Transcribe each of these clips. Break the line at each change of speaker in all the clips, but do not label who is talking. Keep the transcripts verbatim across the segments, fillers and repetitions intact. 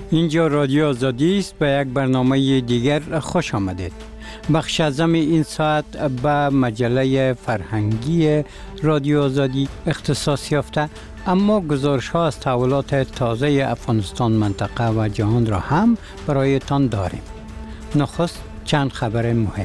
اینجا رادیو آزادی است. به یک برنامه دیگر خوش آمدید. بخش اعظم این ساعت به مجله فرهنگی رادیو آزادی اختصاص یافته، اما گزارش ها از تحولات تازه افغانستان، منطقه و جهان را هم برایتان داریم. نخست چند خبر مهم.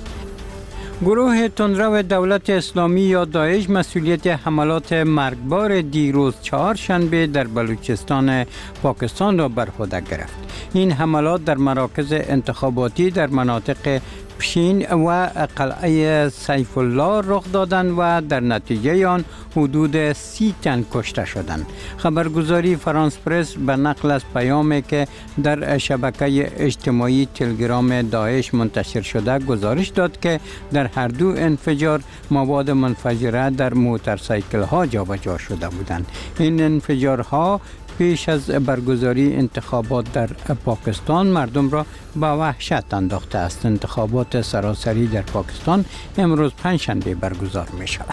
گروه تندرو دولت اسلامی یا داعش مسئولیت حملات مرگبار دیروز چهارشنبه در بلوچستان پاکستان را بر عهده گرفت. این حملات در مراکز انتخاباتی در مناطق پشین و قلعه سیف الله رخ دادند و در نتیجه آن حدود سی تن کشته شدند. خبرگزاری فرانس پرس به نقل از پیامی که در شبکه اجتماعی تلگرام داعش منتشر شده گزارش داد که در هر دو انفجار مواد منفجره در موتورسیکل ها جابجا شده بودند. این انفجارها پیش از برگزاری انتخابات در پاکستان مردم را به وحشت انداخته است. انتخابات سراسری در پاکستان امروز پنجشنبه برگزار می شود.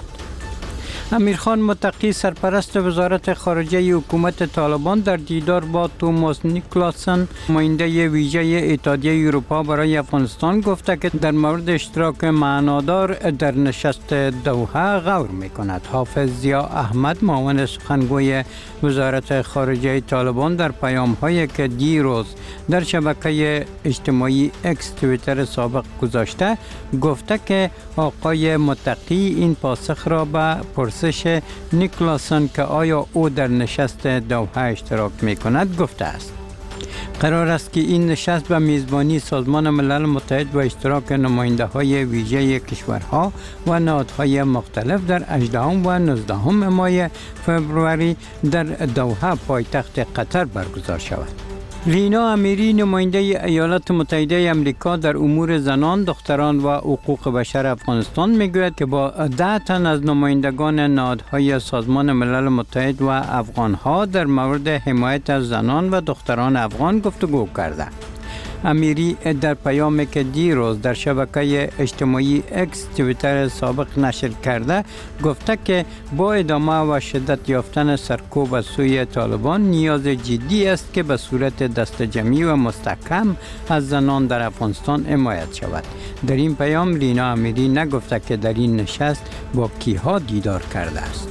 امیرخان متقی سرپرست وزارت خارجه حکومت طالبان در دیدار با توماس نیکلاسن نماینده ویژه اتحادیه اروپا برای افغانستان گفته که در مورد اشتراک معنادار در نشست دوحه غور می‌کند. حافظ ضیا احمد معاون سخنگوی وزارت خارجه طالبان در پیام‌هایی که دیروز در شبکه اجتماعی اکس توییتر سابق گذاشته گفته که آقای متقی این پاسخ را به پرسش نیکلاسن که آیا او در نشست دوحه اشتراک می کند گفته است. قرار است که این نشست به میزبانی سازمان ملل متحد و اشتراک نماینده های ویژه کشورها و نهادهای مختلف در هجدهم و نوزدهم ماه فوریه در دوحه پایتخت قطر برگزار شود. لینا امیری نماینده ایالات متحده آمریکا در امور زنان، دختران و حقوق بشر افغانستان میگوید که با ده تن از نمایندگان نهادهای سازمان ملل متحد و افغانها در مورد حمایت از زنان و دختران افغان گفتگو کرده. امیری در پیامی که دیروز در شبکه اجتماعی اکس توییتر سابق نشر کرده گفته که با ادامه و شدت یافتن سرکوب از سوی طالبان نیاز جدی است که به صورت دست جمعی و مستحکم از زنان در افغانستان حمایت شود. در این پیام لینا امیری نگفته که در این نشست با کیها دیدار کرده است.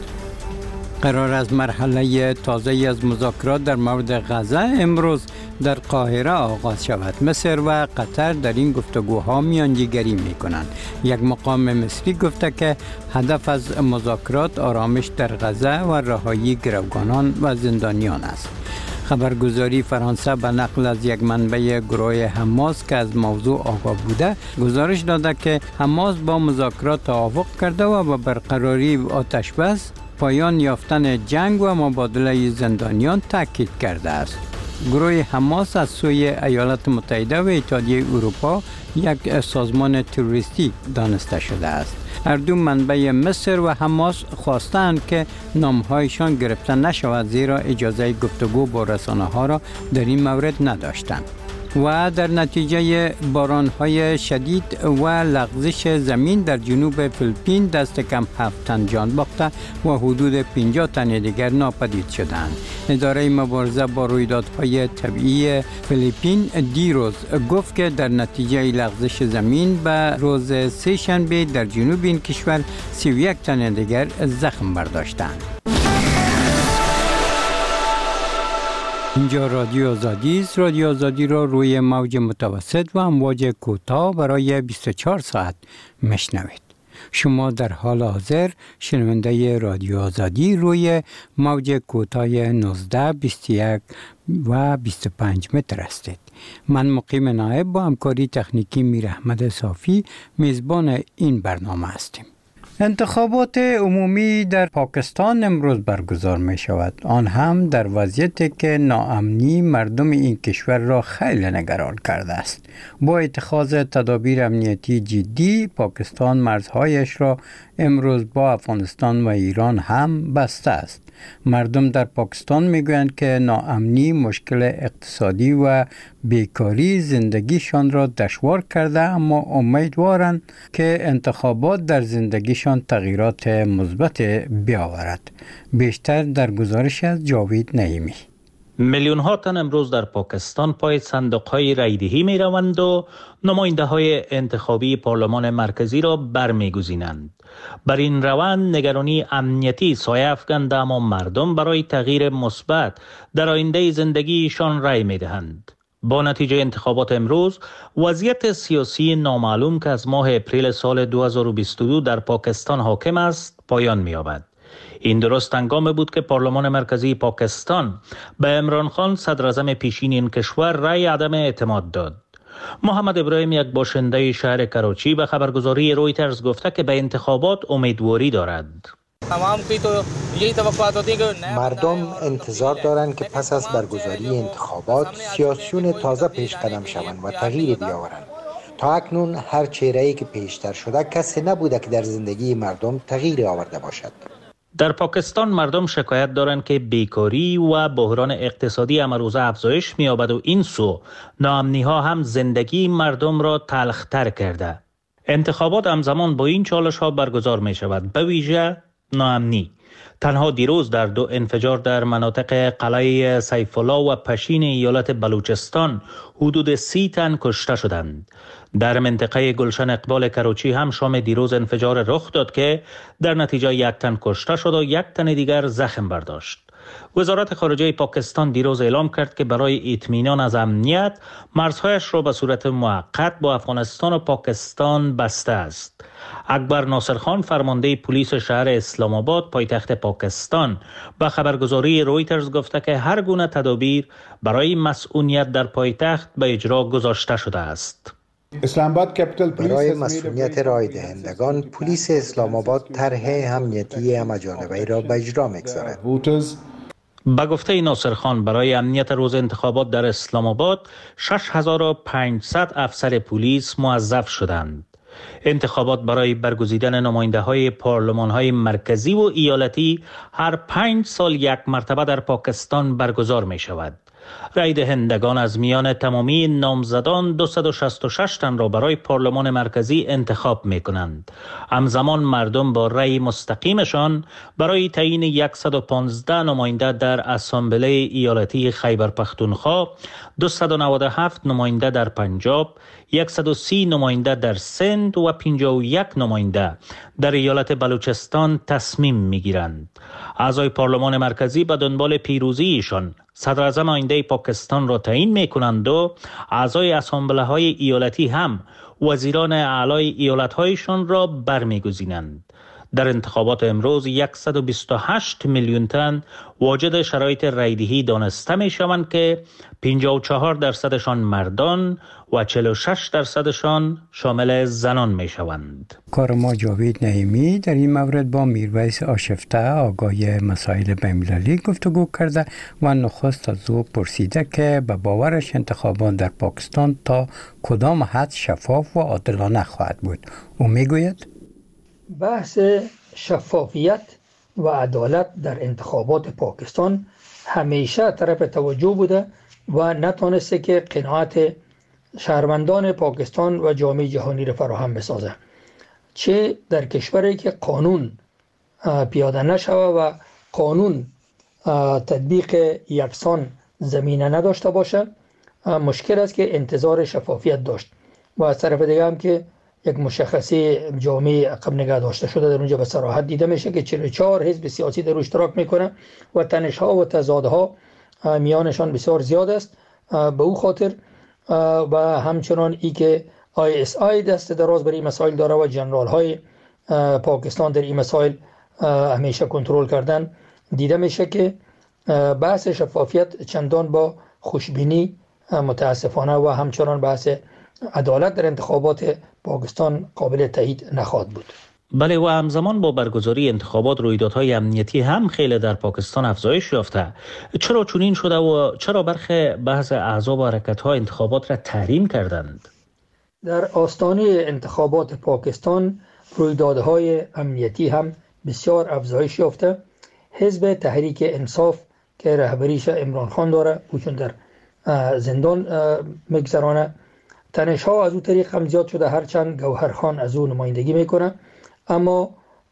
قرار از مرحله تازه از مذاکرات در مورد غزه امروز در قاهره آغاز شود. مصر و قطر در این گفتگوها میانجیگری می کنند. یک مقام مصری گفته که هدف از مذاکرات آرامش در غزه و رهایی گروگانان و زندانیان است. خبرگزاری فرانسه به نقل از یک منبع گروه حماس که از موضوع آگاه بوده گزارش داده که حماس با مذاکرات توافق کرده و با برقراری آتش بس، پایان یافتن جنگ و مبادله زندانیان تاکید کرده است. گروه حماس از سوی ایالات متحده و اتحادیه اروپا یک سازمان تروریستی دانسته شده است. هر دو منبع مصر و حماس خواستند که نامهایشان گرفته نشود زیرا اجازه گفتگو با رسانه ها را در این مورد نداشتند. و در نتیجه باران‌های شدید و لغزش زمین در جنوب فیلیپین دست کم هفت تن جان باخته و حدود پنجاه تن دیگر ناپدید شدند. اداره مبارزه با رویدادهای طبیعی فیلیپین دیروز گفت که در نتیجه لغزش زمین به روز سه شنبه در جنوب این کشور سی و یک تن دیگر زخم برداشتند. اینجا رادیو آزادی است. رادیو آزادی را روی موج متوسط و امواج کوتاه برای بیست و چهار ساعت میشنوید. شما در حال حاضر شنونده رادیو آزادی روی موج کوتاه نوزده، بیست و یک و بیست و پنج متر هستید. من مقیم نایب با همکاری تکنیکی میر احمد صافی میزبان این برنامه هستیم. انتخابات عمومی در پاکستان امروز برگزار می شود. آن هم در وضعیتی که ناامنی مردم این کشور را خیلی نگران کرده است. با اتخاذ تدابیر امنیتی جدی، پاکستان مرزهایش را امروز با افغانستان و ایران هم بسته است. مردم در پاکستان میگویند که ناامنی، مشکل اقتصادی و بیکاری زندگیشان را دشوار کرده، اما امیدوارند که انتخابات در زندگیشان تغییرات مثبت بیاورد. بیشتر در گزارش از جاوید نعیمی.
میلیون ها تن امروز در پاکستان پای صندوق های رایدهی می روند و نماینده های انتخابی پارلمان مرکزی را برمیگزینند. بر این روند نگرانی امنیتی سایه افکنده، اما مردم برای تغییر مثبت در آینده زندگیشان رای می دهند. با نتیجه انتخابات امروز، وضعیت سیاسی نامعلوم که از ماه اپریل سال دو هزار و بیست و دو در پاکستان حاکم است پایان می‌یابد. این درست هنگامی بود که پارلمان مرکزی پاکستان به عمران خان صدر اعظم پیشین این کشور رأی عدم اعتماد داد. محمد ابراهیم، یک باشنده شهر کراچی، به خبرگزاری رویترز گفته که به انتخابات امیدواری دارد.
مردم انتظار دارند که پس از برگزاری انتخابات سیاسیون تازه پیش قدم شوند و تغییر بیاورند. تا اکنون هر چهره‌ای که پیشتر شده کسی نبوده که در زندگی مردم تغییر آورده باشد.
در پاکستان مردم شکایت دارند که بیکاری و بحران اقتصادی امروزه افزایش می‌یابد و این سو ناامنی‌ها هم زندگی مردم را تلخ‌تر کرده. انتخابات همزمان با این چالش‌ها برگزار می‌شود، به ویژه ناامنی. تنها دیروز در دو انفجار در مناطق قلعه سیف الله و پشین ایالت بلوچستان حدود سی تن کشته شدند. در منطقه گلشن اقبال کراچی هم شام دیروز انفجار رخ داد که در نتیجه یک تن کشته شد و یک تن دیگر زخم برداشت. وزارت خارجه پاکستان دیروز اعلام کرد که برای اطمینان از امنیت مرزهایش را به صورت موقت با افغانستان و پاکستان بسته است. اکبر ناصر خان، فرمانده پلیس شهر اسلام آباد پایتخت پاکستان، به خبرگزاری رویترز گفته که هر گونه تدابیر برای مسئولیت در پایتخت به اجرا گذاشته شده است.
برای مسئولیت رای دهندگان، پلیس اسلام آباد طرح امنیتی همه‌جانبه را به اجرا می‌گذارد.
به گفته ناصر خان، برای امنیت روز انتخابات در اسلام آباد شش هزار و پانصد افسر پلیس موظف شدند. انتخابات برای برگزیدن نماینده های پارلمان های مرکزی و ایالتی هر پنج سال یک مرتبه در پاکستان برگزار می شود. رای دهندگان از میان تمامی نامزدان دویست و شصت و شش تن را برای پارلمان مرکزی انتخاب می کنند. همزمان مردم با رای مستقیمشان برای تعیین صد و پانزده نماینده در اسامبله ایالتی خیبر پختونخوا، دویست و نود و هفت نماینده در پنجاب، صد و سی نماینده در سند و پنجاه و یک نماینده در ایالت بلوچستان تصمیم می گیرند. اعضای پارلمان مرکزی به دنبال پیروزیشان صدر اعظم آینده پاکستان را تعیین می کنند و اعضای اسامبله های ایالتی هم وزیران اعلای ایالت هایشان را برمیگزینند. در انتخابات امروز صد و بیست و هشت میلیون تن واجد شرایط رایدهی دانسته می شوند که پنجاه و چهار درصدشان مردان و چهل و شش درصدشان شامل زنان می شوند.
کار ما جاوید نعیمی در این مورد با میرویس آشفته، آگاه مسائل بین‌المللی گفتگو کرده و نخست از او پرسیده که به باورش انتخابات در پاکستان تا کدام حد شفاف و عادلانه خواهد بود. او می گوید
بحث شفافیت و عدالت در انتخابات پاکستان همیشه طرف توجه بوده و نتونسته که قناعت شهروندان پاکستان و جامعه جهانی را فراهم بسازه. چه در کشوری که قانون پیاده نشوه و قانون تطبیق یکسان زمینه نداشته باشه، مشکل است که انتظار شفافیت داشت و از طرف دیگه هم که یک مشخصه جامعه عقب نگه داشته شده در اونجا به صراحت دیده میشه که چهل و چهار حزب سیاسی در اشتراک میکنه و تنش‌ها و تضادها میانشان بسیار زیاد است. به او خاطر و همچنان ای که آی اس آی دست دراز برای مسائل داره و جنرال های پاکستان در این مسائل همیشه کنترل کردن، دیده میشه که بحث شفافیت چندان با خوشبینی متاسفانه و همچنان بحث عدالت در انتخابات پاکستان قابل تایید نخواهد بود.
بله، و همزمان با برگزاری انتخابات رویدادهای امنیتی هم خیلی در پاکستان افزایش یافته. چرا چنین شده و چرا برخی بعض احزاب و حرکت‌ها انتخابات را تحریم کردند؟
در آستانه انتخابات پاکستان رویدادهای امنیتی هم بسیار افزایش یافته. حزب تحریک انصاف که رهبریش عمران خان داره، او چون در زندان میگذرانه، تنش‌ها از او طریق هم زیاد شده، هرچند گوهر خان از او نمایندگی میکنه، اما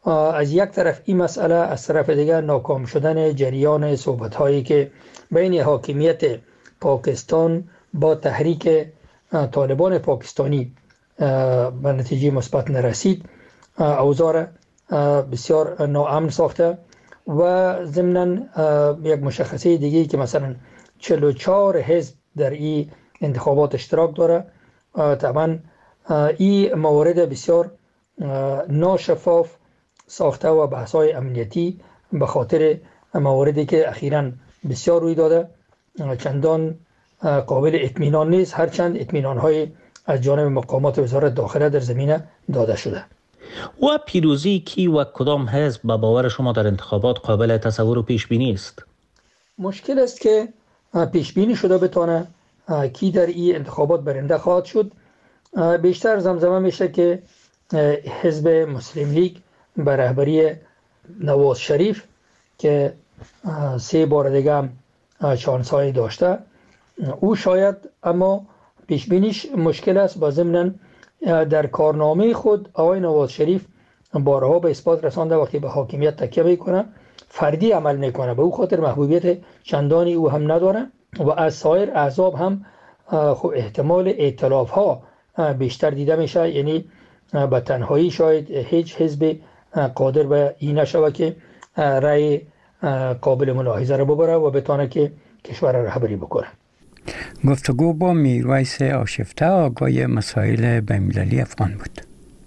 از یک طرف این مسئله، از طرف دیگر ناکام شدن جریان صحبت هایی که بین حاکمیت پاکستان با تحریک طالبان پاکستانی به نتیجه مثبت نرسید، اوضاع بسیار ناامن ساخته و ضمناً یک مشخصه دیگه که مثلا چهل و چهار حزب در این انتخابات اشتراک داره. طبعا این موارد بسیار ناشفاف ساخته و بحث‌های امنیتی به خاطر مواردی که اخیراً بسیار روی داده چندان قابل اطمینان نیست، هرچند اطمینان‌های از جانب مقامات وزارت داخله در زمینه داده شده.
و پیروزی کی و کدام حزب به باور شما در انتخابات قابل تصور و پیش بینی است؟
مشکل است که پیش بینی شده بتونه کی در این انتخابات برنده خواهد شد. بیشتر زمزمه میشه که حزب مسلم لیگ به رهبری نواز شریف که سه بار دیگه هم شانسایی داشته او شاید، اما پیش بینیش مشکل است. با ضمن در کارنامه خود آقای نواز شریف بارها به اثبات رسانده وقتی به حاکمیت تکیه میکنه فردی عمل میکنه، به او خاطر محبوبیت چندانی او هم نداره و از سایر احزاب هم خب احتمال ائتلاف ها بیشتر دیده میشه، یعنی به تنهایی شاید هیچ حزب قادر به این نشوه که رأی قابل ملاحظه را ببره و بتونه که کشور را رهبری بکنه.
گفتگو با میرویس آشفته آگاه مسائل بین‌المللی افغان بود.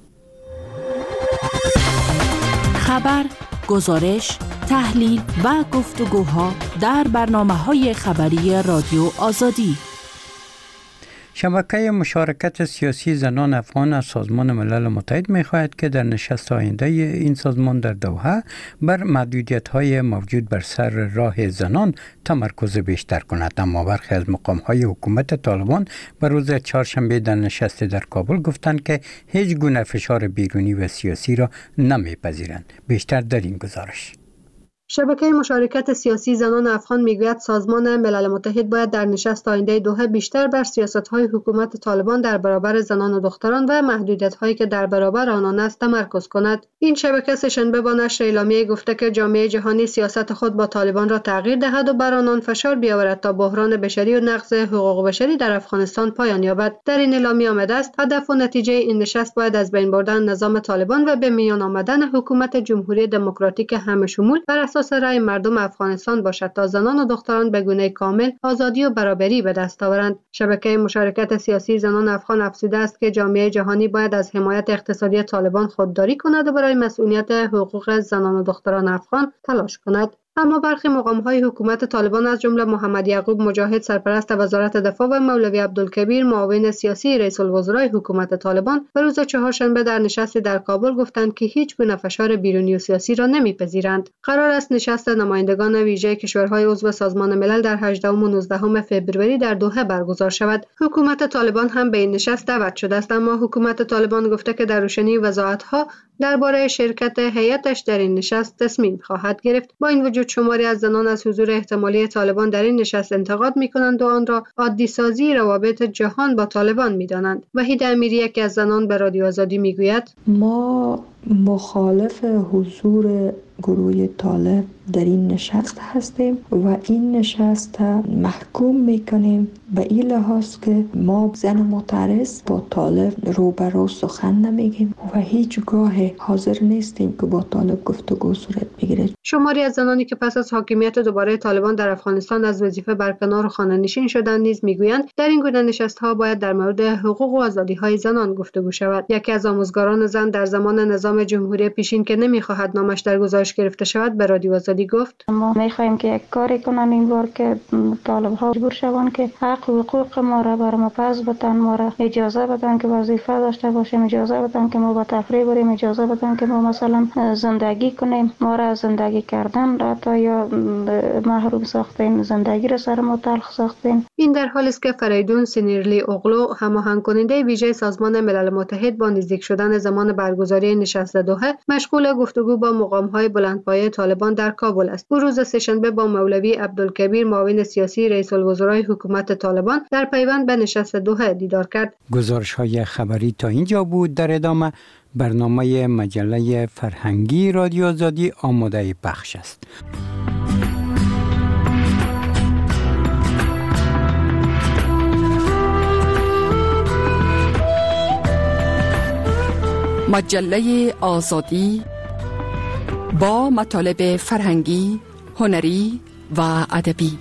خبر، گزارش، تحلیل و گفتگوها در برنامه‌های خبری رادیو آزادی.
شبکه مشارکت سیاسی زنان افغان از سازمان ملل متحد می‌خواهد که در نشست آینده این سازمان در دوحه بر محدودیت‌های موجود بر سر راه زنان تمرکز بیشتر کند، اما برخی از مقام‌های حکومت طالبان بر روز چهارشنبه در نشست در کابل گفتند که هیچ گونه فشار بیرونی و سیاسی را نمی‌پذیرند. بیشتر در این گزارش.
شبکه مشارکت سیاسی زنان افغان میگوید سازمان ملل متحد باید در نشست آینده دوحه بیشتر بر سیاست‌های حکومت طالبان در برابر زنان و دختران و محدودیت‌هایی که در برابر آنان است تمرکز کند. این شبکه سه‌شنبه با نشر اعلامیه گفته که جامعه جهانی سیاست خود با طالبان را تغییر دهد و بر آنان فشار بیاورد تا بحران بشری و نقض حقوق بشری در افغانستان پایان یابد. در این اعلامیه آمده است هدف و نتیجه این نشست باید از بین بردن نظام طالبان و به میان آمدن حکومت جمهوری دموکراتیک همه شمول بر اساس رأی مردم افغانستان باشد تا زنان و دختران به گونه کامل آزادی و برابری به دست آورند. شبکه مشارکت سیاسی زنان افغان افزوده است که جامعه جهانی باید از حمایت اقتصادی طالبان خودداری کند و برای مسئولیت حقوق زنان و دختران افغان تلاش کند. اما برخی مقام‌های حکومت طالبان از جمله محمد یعقوب مجاهد سرپرست وزارت دفاع و مولوی عبدالکبیر معاون سیاسی رئیس الوزرای حکومت طالبان به روز چهارشنبه در نشستی در کابل گفتند که هیچ گونه فشار بیرونی و سیاسی را نمی‌پذیرند. قرار است نشست نمایندگان ویژه کشورهای عضو سازمان ملل در هجدهم و نوزدهم فوریه در دوحه برگزار شود. حکومت طالبان هم به این نشست دعوت شده است، اما حکومت طالبان گفته که در روشنی وضاحت‌ها درباره شرکت هیئتش در این نشست تصمیم خواهد گرفت. با این وجود شماری از زنان از حضور احتمالی طالبان در این نشست انتقاد می‌کنند و آن را عادی سازی روابط جهان با طالبان می‌دانند. وحید امیری یکی از زنان به رادیو آزادی می‌گوید
ما مخالف حضور گروه طالب در این نشست هستیم و این نشست محکوم میکنیم به این لحاظ که ما زن معترض با طالب روبرو سخن نمیگیم و هیچگاه حاضر نیستیم که با طالب گفتگو صورت بگیره.
شماری از زنانی که پس از حاکمیت دوباره طالبان در افغانستان از وظیفه برکنار و خانه‌نشین شدند نیز میگویند در این گونه نشست‌ها باید در مورد حقوق و آزادی‌های زنان گفتگو شود. یکی از آموزگاران زن در زمان نظام جمهوری پیشین که نمی‌خواهد نامش در گزارش گرفته شود به رادیو آزادی گفت:
ما می‌خواهیم که یک کاری کنن این بار که طالب‌ها مجبور شوند که حق و حقوق ما را بر ما پس بدن، ما را اجازه بدن که وظیفه داشته باشیم، اجازه بدن که ما با تفریح بریم، اجازه بدن که ما مثلا زندگی کنیم. ما را زندگی کردن را تا یا محروم ساختین، زندگی را سر ما تلخ ساختین.
این در حالی است که فریدون سینیرلی اوغلو هماهنگ کننده ویژه سازمان ملل متحد با نزدیک شدن زمان برگزاری نشست دوحه مشغول گفتگو با مقام‌های بلندپایه طالبان در کابل است. او روز سه‌شنبه با مولوی عبدالکبیر معاون سیاسی رئیس الوزرای حکومت طالبان در پیوند به نشست دوحه دیدار کرد.
گزارش‌های خبری تا اینجا بود. در ادامه برنامه مجله فرهنگی رادیو آزادی آماده پخش است.
مجله آزادی با مطالب فرهنگی، هنری و ادبی.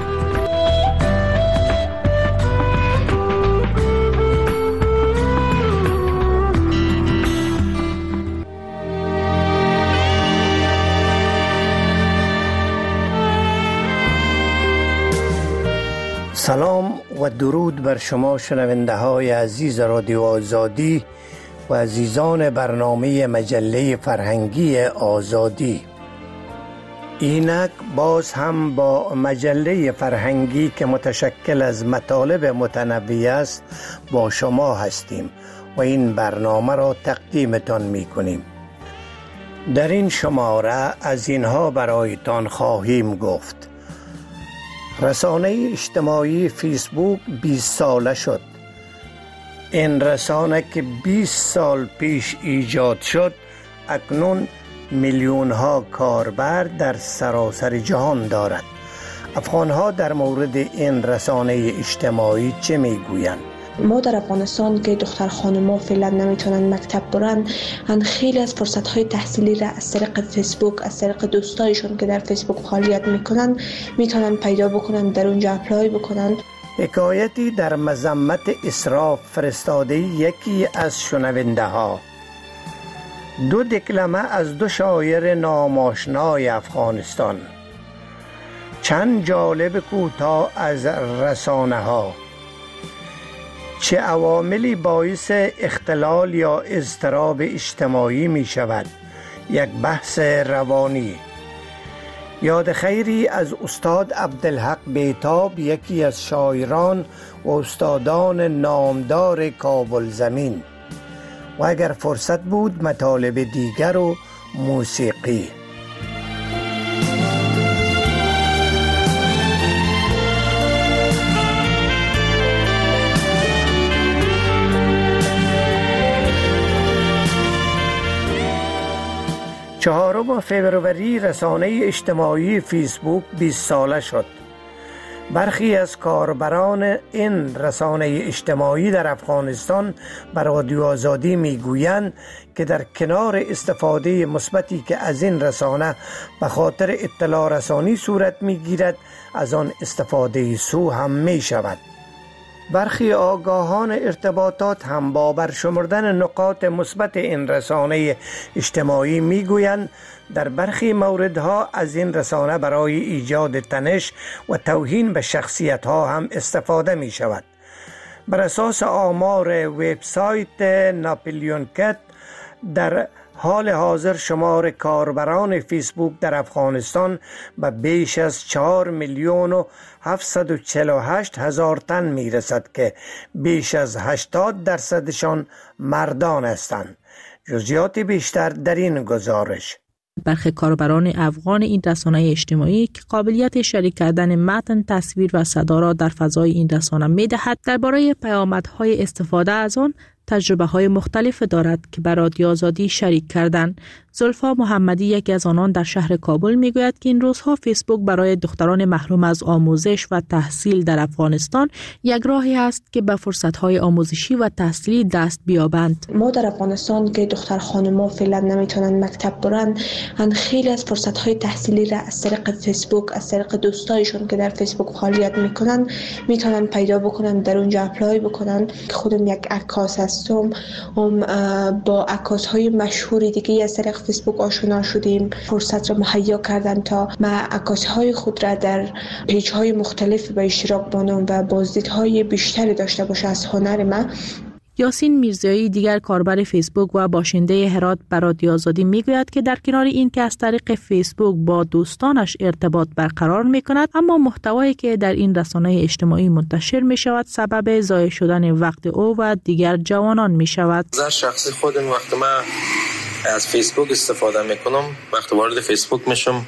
سلام و درود بر شما شنونده های عزیز رادیو آزادی و عزیزان برنامه مجله فرهنگی آزادی. اینک باز هم با مجله فرهنگی که متشکل از مطالب متنوع است با شما هستیم و این برنامه را تقدیمتان می کنیم. در این شماره از اینها برایتان خواهیم گفت: رسانه اجتماعی فیسبوک بیست ساله شد. این رسانه که بیست سال پیش ایجاد شد اکنون میلیون ها کاربر در سراسر جهان دارد. افغان‌ها در مورد این رسانه اجتماعی چه میگویند؟
ما در افغانستان که دختر خانم‌ها فعلا نمیتونن مکتب برن، ان خیلی از فرصت‌های تحصیلی را از طریق فیسبوک، از طریق دوستایشون که در فیسبوک فعالیت میکنن میتونن پیدا بکنن، در اونجا اپلای بکنن.
حکایتی در مذمت اسراف فرستاده یکی از شنونده ها. دو دکلمه از دو شاعر ناماشنای افغانستان. چند جالب کوتاه از رسانه ها. چه عواملی باعث اختلال یا اضطراب اجتماعی می شود؟ یک بحث روانی. یاد خیری از استاد عبدالحق بیتاب، یکی از شاعران و استادان نامدار کابل زمین. و اگر فرصت بود مطالب دیگر و موسیقی. چهارم فوریه رسانه اجتماعی فیسبوک بیست ساله شد. برخی از کاربران این رسانه اجتماعی در افغانستان بر رادیو آزادی میگویند که در کنار استفاده مثبتی که از این رسانه به خاطر اطلاع رسانی صورت میگیرد، از آن استفاده سو هم می شود. برخی آگاهان ارتباطات هم با برشمردن نقاط مثبت این رسانه اجتماعی میگویند در برخی موردها از این رسانه برای ایجاد تنش و توهین به شخصیت‌ها هم استفاده می شود. بر اساس آمار وبسایت ناپلیون کت، در حال حاضر شمار کاربران فیسبوک در افغانستان به بیش از چهار میلیون و هفتصد و چهل و هشت هزار تن می رسد که بیش از هشتاد درصدشان مردان هستند. جزئیات بیشتر در این گزارش.
برخی کاربران افغان این رسانه اجتماعی که قابلیت شریک کردن متن، تصویر و صدا را در فضای این رسانه می دهد، درباره پیامدهای استفاده از آن تجربه های مختلف دارد که بر رادیو آزادی شریک کردند. زلفا محمدی، یکی از آنان در شهر کابل، میگوید که این روزها فیسبوک برای دختران محروم از آموزش و تحصیل در افغانستان یک راهی است که به فرصت‌های آموزشی و تحصیلی دست بیابند.
ما در افغانستان که دختر خانم‌ها فعلا نمیتونن مکتب برن، ان خیلی از فرصت‌های تحصیلی را از طریق فیسبوک، از طریق دوستایشون که در فیسبوک فعالیت میکنن میتونن پیدا بکنن، در اونجا اپلای بکنن. خودم یک عکاس هستم، هم با عکاس‌های مشهور دیگه از طریق فیسبوک آشنا شدیم. فرصت را مهیا کردن تا ما عکاس‌های خود را در پیج‌های مختلف به اشتراک بانم و بازدیدهای بیشتری داشته باشه از هنر ما.
یاسین میرزایی، دیگر کاربر فیسبوک و باشنده هرات، بر رادیو آزادی میگوید که در کنار این که از طریق فیسبوک با دوستانش ارتباط برقرار میکند، اما محتوایی که در این رسانه اجتماعی منتشر میشود سبب ضایع شدن وقت او و دیگر جوانان میشود.
از شخصی خودم وقتی من از فیسبوک استفاده میکنم، وقتی وارد فیسبوک میشم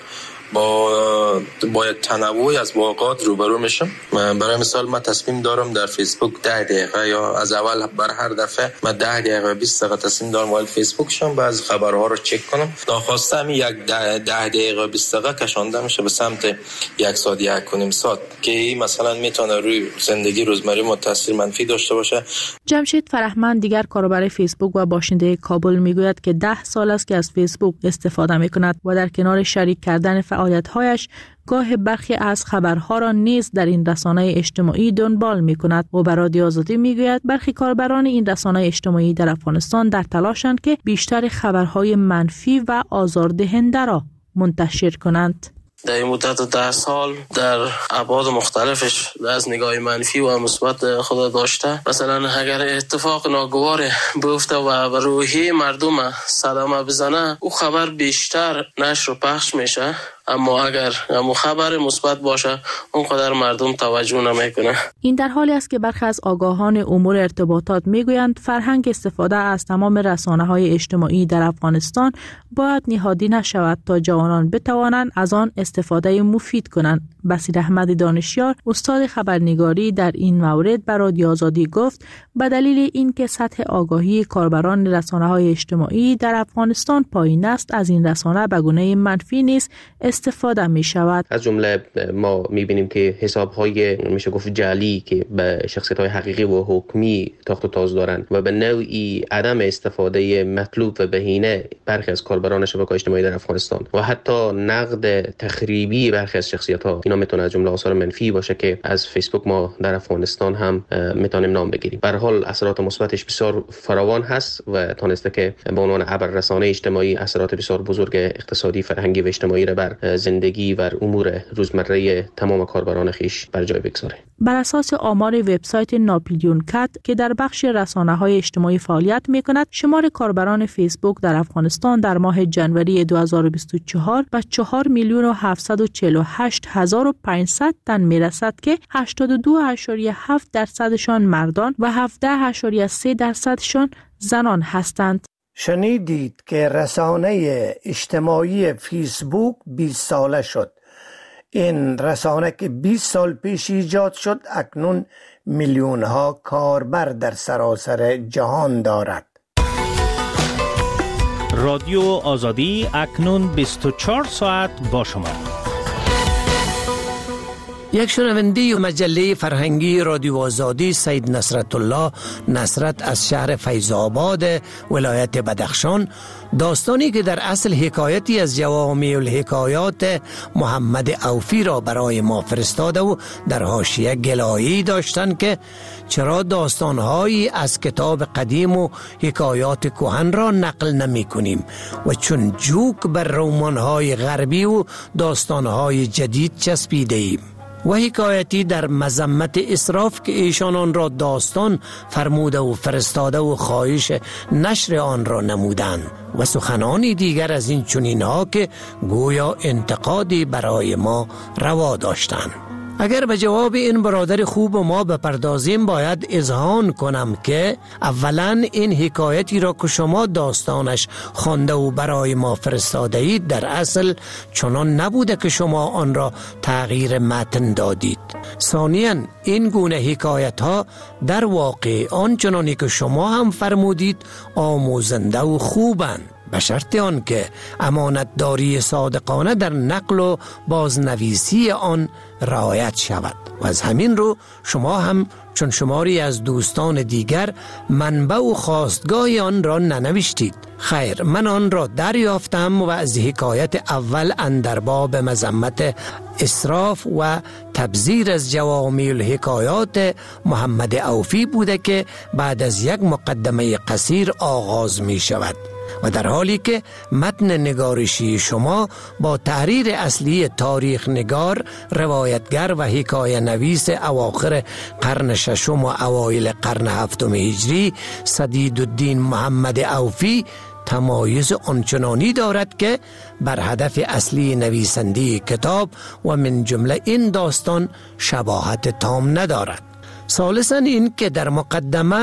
با با تنوعی از واقعات روبرو میشم. برای مثال من تصمیم دارم در فیسبوک ده دقیقه یا از اول بر هر دفعه من ده دقیقه بیست دقیقه تصمیم دارم وارد فیسبوک شم، بعضی خبرها رو چک کنم. ناخواسته همین یک ده, ده دقیقه بیست دقیقه کشانده میشه به سمت یک ساعت یک و نیم ساعت که مثلا میتونه روی زندگی روزمره ما تاثیر منفی داشته باشه.
جمشید فرهمند دیگر کاربر فیسبوک و باشنده کابل میگوید که ده سال است که از فیسبوک استفاده میکند و در کنار شریک کردن فعالیت‌هایش گاه برخی از خبرها را نیز در این رسانه اجتماعی دنبال می‌کند. و به رادیو آزادی میگوید برخی کاربران این رسانه اجتماعی در افغانستان در تلاشند که بیشتر خبرهای منفی و آزاردهنده را منتشر کنند.
در این مدت ده سال در ابعاد مختلفش از نگاه منفی و مثبت خود داشته. مثلا اگر اتفاق ناگوار بیفته و به روحیه مردم صدمه بزنه، او خبر بیشتر نشر و پخش میشه، اما اگر اما خبر مثبت باشه اونقدر مردم توجه نمیکنه.
این در حالی است که برخی از آگاهان امور ارتباطات میگویند فرهنگ استفاده از تمام رسانه‌های اجتماعی در افغانستان باید نهادی نشود تا جوانان بتوانند از آن استفاده مفید کنند. بصیر احمد دانشیار استاد خبرنگاری در این مورد به رادیو آزادی گفت به دلیل اینکه سطح آگاهی کاربران رسانه‌های اجتماعی در افغانستان پایین است، از این رسانه به گونه منفی نیز استفاده می شود.
از جمله ما می بینیم که حساب‌های میشه گفت جعلی که به شخصیت‌های حقیقی و حکمی تاخت و تاز دارند و به نوعی عدم استفاده مطلوب و بهینه برخی از کاربران شبکه‌های اجتماعی در افغانستان و حتی نقد تخریبی برخی از شخصیت‌ها، اینا میتونه از جمله آثار منفی باشه که از فیسبوک ما در افغانستان هم میتونیم نام بگیریم. به هر حال اثرات مثبتش بسیار فراوان هست و تونسته که به عنوان ابر رسانه اجتماعی اثرات بسیار بزرگ اقتصادی، فرهنگی و اجتماعی را بر زندگی و امور روزمره تمام کاربران خیش بر جای بگذاره.
بر اساس آمار وبسایت ناپلیون کات که در بخش رسانه‌های اجتماعی فعالیت می‌کند، شمار کاربران فیسبوک در افغانستان در ماه ژانویه دو هزار و بیست و چهار به چهار میلیون و هفتصد و چهل و هشت هزار و پانصد تن میرسد که هشتاد و دو اشاریه هفت درصدشان مردان و هفده اشاریه سه درصدشان زنان هستند.
شنیدید که رسانه اجتماعی فیسبوک بیست ساله شد. این رسانه که بیست سال پیش ایجاد شد اکنون میلیون ها کاربر در سراسر جهان دارد.
رادیو آزادی اکنون بیست و چهار ساعت با شما.
یک شنونده مجله فرهنگی رادیو آزادی سید نصرت الله نصرت از شهر فیض آباد ولایت بدخشان داستانی که در اصل حکایتی از جوامع الحکایات محمد اوفی را برای ما فرستاده و در حاشیه گلایی داشتند که چرا داستانهایی از کتاب قدیم و حکایات کهن را نقل نمی کنیم و چون جوک بر رمان‌های غربی و داستانهای جدید چسبیده ایم. و حکایتی در مذمت اسراف که ایشان آن را داستان فرموده و فرستاده و خواهش نشر آن را نمودند و سخنانی دیگر از این چنین ها که گویا انتقادی برای ما روا داشتند. اگر به جواب این برادر خوب ما بپردازیم باید اذعان کنم که اولا این حکایتی را که شما داستانش خوانده و برای ما فرستاده اید در اصل چنان نبوده که شما آن را تغییر متن دادید. ثانیاً این گونه حکایت ها در واقع آنچنانی که شما هم فرمودید آموزنده و خوبند، به شرط آن که امانتداری صادقانه در نقل و بازنویسی آن رعایت شود. و از همین رو شما هم چون شماری از دوستان دیگر منبع و خواستگاه آن را ننوشتید. خیر، من آن را دریافتم و از حکایت اول اندر باب مذمت اسراف و تبذیر از جوامع الحکایات محمد اوفی بوده که بعد از یک مقدمه قصیر آغاز می شود و در حالی که متن نگارشی شما با تحریر اصلی تاریخ نگار، روایتگر و حکایه نویس اواخر قرن ششم و اوایل قرن هفتم هجری سدیدالدین محمد اوفی تمایز آنچنانی دارد که بر هدف اصلی نویسنده کتاب و من جمله این داستان شباهت تام ندارد. ثالثاً این که در مقدمه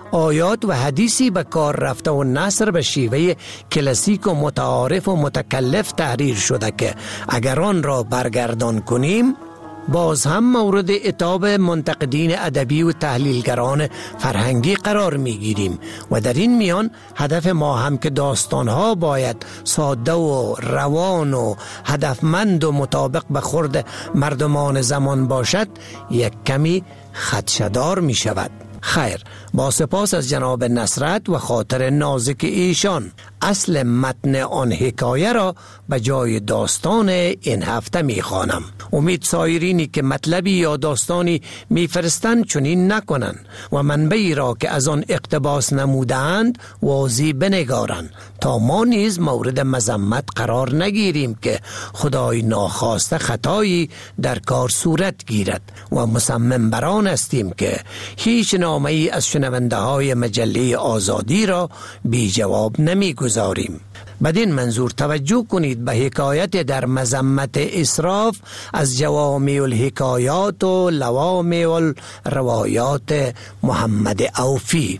آیات و حدیثی به کار رفته و نثر به شیوه کلاسیک و متعارف و متکلف تحریر شده که اگر آن را برگردان کنیم باز هم مورد عتاب منتقدین ادبی و تحلیلگران فرهنگی قرار میگیریم و در این میان هدف ما هم که داستانها باید ساده و روان و هدفمند و مطابق به خورد مردمان زمان باشد یک کمی خدشه‌دار می شود. خیر، با سپاس از جناب نصرت و خاطر نازک ایشان، اصل متن آن حکایه را به جای داستان این هفته می خوانم. امید سایرینی که مطلبی یا داستانی می فرستند چنین نکنند و منبعی را که از آن اقتباس نمودند واضح بنگارند تا ما نیز مورد مذمت قرار نگیریم که خدای ناخواسته خطایی در کار صورت گیرد و مصمم بران هستیم که هیچ نامه ای از شنونده های مجله آزادی را بی جواب نمی گذاریم. بدین منظور توجه کنید به حکایت در مذمت اسراف از جوامع الحکایات و لوامع الروایات محمد عوفی.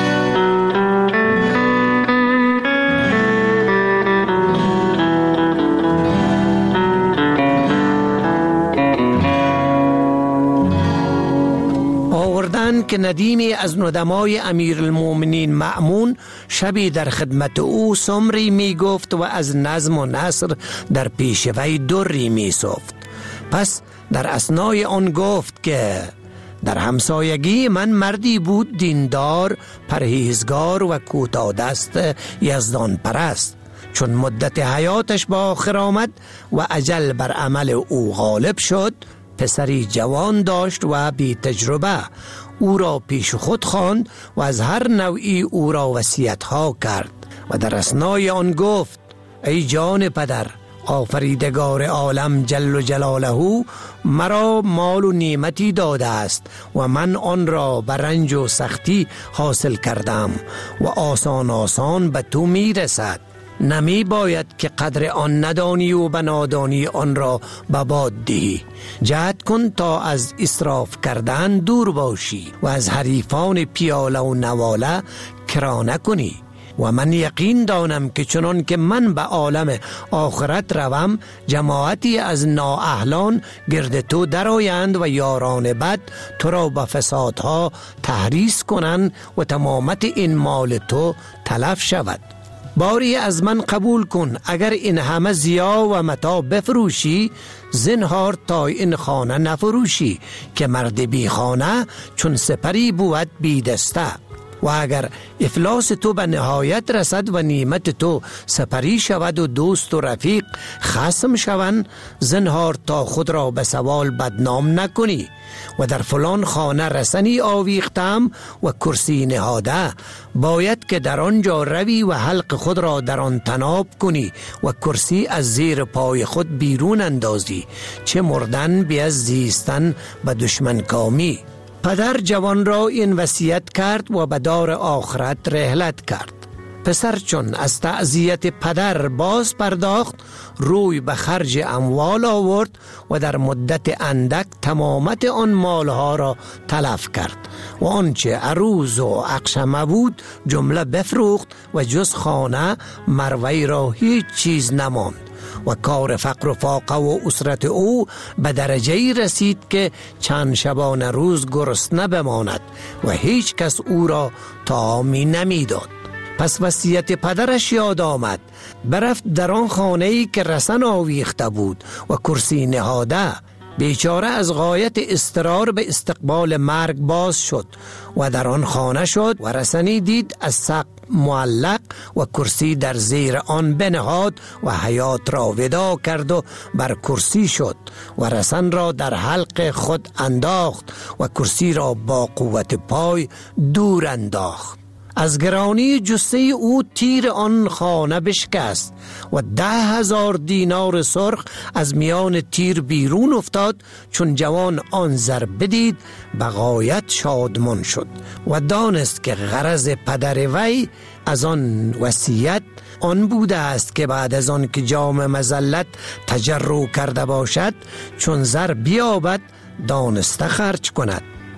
که ندیمی از ندمای امیر المومنین مأمون شبی در خدمت او سمری می گفت و از نظم و نثر در پیشوی دری می سفت. پس در اثنای آن گفت که در همسایگی من مردی بود دیندار، پرهیزگار و کوتاه‌دست یزدان پرست. چون مدت حیاتش با آخر آمد و اجل بر عمل او غالب شد، پسری جوان داشت و بی تجربه. او را پیش خود خواند و از هر نوعی او را وصیت‌ها کرد و در اثنای آن گفت: ای جان پدر، آفریدگار عالم جل جلاله مرا مال و نعمتی داده است و من آن را به رنج و سختی حاصل کردم و آسان آسان به تو می رسد. نمی باید که قدر آن ندانی و به نادانی آن را به باد دهی. جهد کن تا از اسراف کردن دور باشی و از حریفان پیاله و نواله کرانه کنی. و من یقین دانم که چنان که من به عالم آخرت روم، جماعتی از نااهلان گرد تو درآیند و یاران بد تو را به فسادها تحریص کنند و تمامت این مال تو تلف شود. باری از من قبول کن، اگر این همه ضیاع و متاع بفروشی، زنهار تا این خانه نفروشی که مرد بی خانه چون سپری بود بی دسته. و اگر افلاس تو به نهایت رسد و نعمت تو سپری شود و دوست و رفیق خصم شوند، زنهار تا خود را به سوال بدنام نکنی. و در فلان خانه رسنی آویختم و کرسی نهاده، باید که در آنجا روی و حلق خود را در آن تناب کنی و کرسی از زیر پای خود بیرون اندازی، چه مردن بی از زیستن به دشمن کامی. پدر جوان را این وصیت کرد و به دار آخرت رحلت کرد. پسر چون از تعزیت پدر باز پرداخت، روی به خرج اموال آورد و در مدت اندک تمامت آن مالها را تلف کرد و آنچه عروض و اقشمه بود جمله بفروخت و جز خانه مروی را هیچ چیز نماند و کار فقر و فاقه و اسرت او به درجه‌ای رسید که چند شبانه روز گرسنه بماند و هیچ کس او را طعامی نمیداد. پس وصیت پدرش یاد آمد، برفت در آن خانه‌ای که رسن آویخته بود و کرسی نهاده. بیچاره از غایت اضطرار به استقبال مرگ باز شد و در آن خانه شد و رسنی دید از سقف معلق و کرسی در زیر آن بنهاد و حیات را ودا کرد و بر کرسی شد و رسن را در حلق خود انداخت و کرسی را با قوت پای دور انداخت. از گرانی جثه او تیر آن خانه بشکست و ده هزار دینار سرخ از میان تیر بیرون افتاد. چون جوان آن ضرب بدید به غایت شادمان شد و دانست که غرض پدر وی از آن وصیت آن بوده است که بعد از آن که جام مذلت تجرع کرده باشد، چون زر بیابد دانسته خرج کند.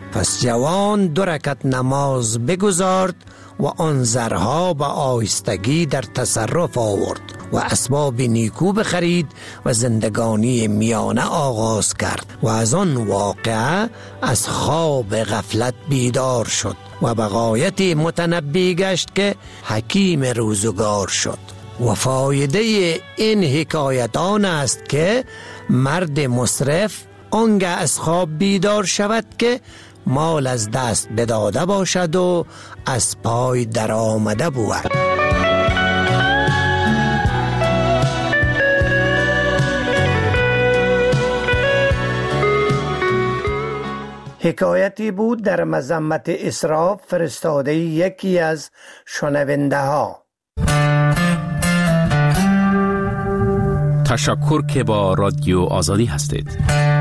پس جوان دو رکعت نماز بگزارد و آن زرها به آهستگی در تصرف آورد و اسباب نیکو بخرید و زندگانی میانه آغاز کرد و از آن واقعه از خواب غفلت بیدار شد و به غایت متنبی گشت که حکیم روزگار شد. و فایده این حکایتان است که مرد مصرف آنگه از خواب بیدار شود که مال از دست بداده باشد و از پای در آمده بود. حکایتی بود در مذمت اسراف فرستاده یکی از شنونده ها.
تشکر که با رادیو آزادی هستید.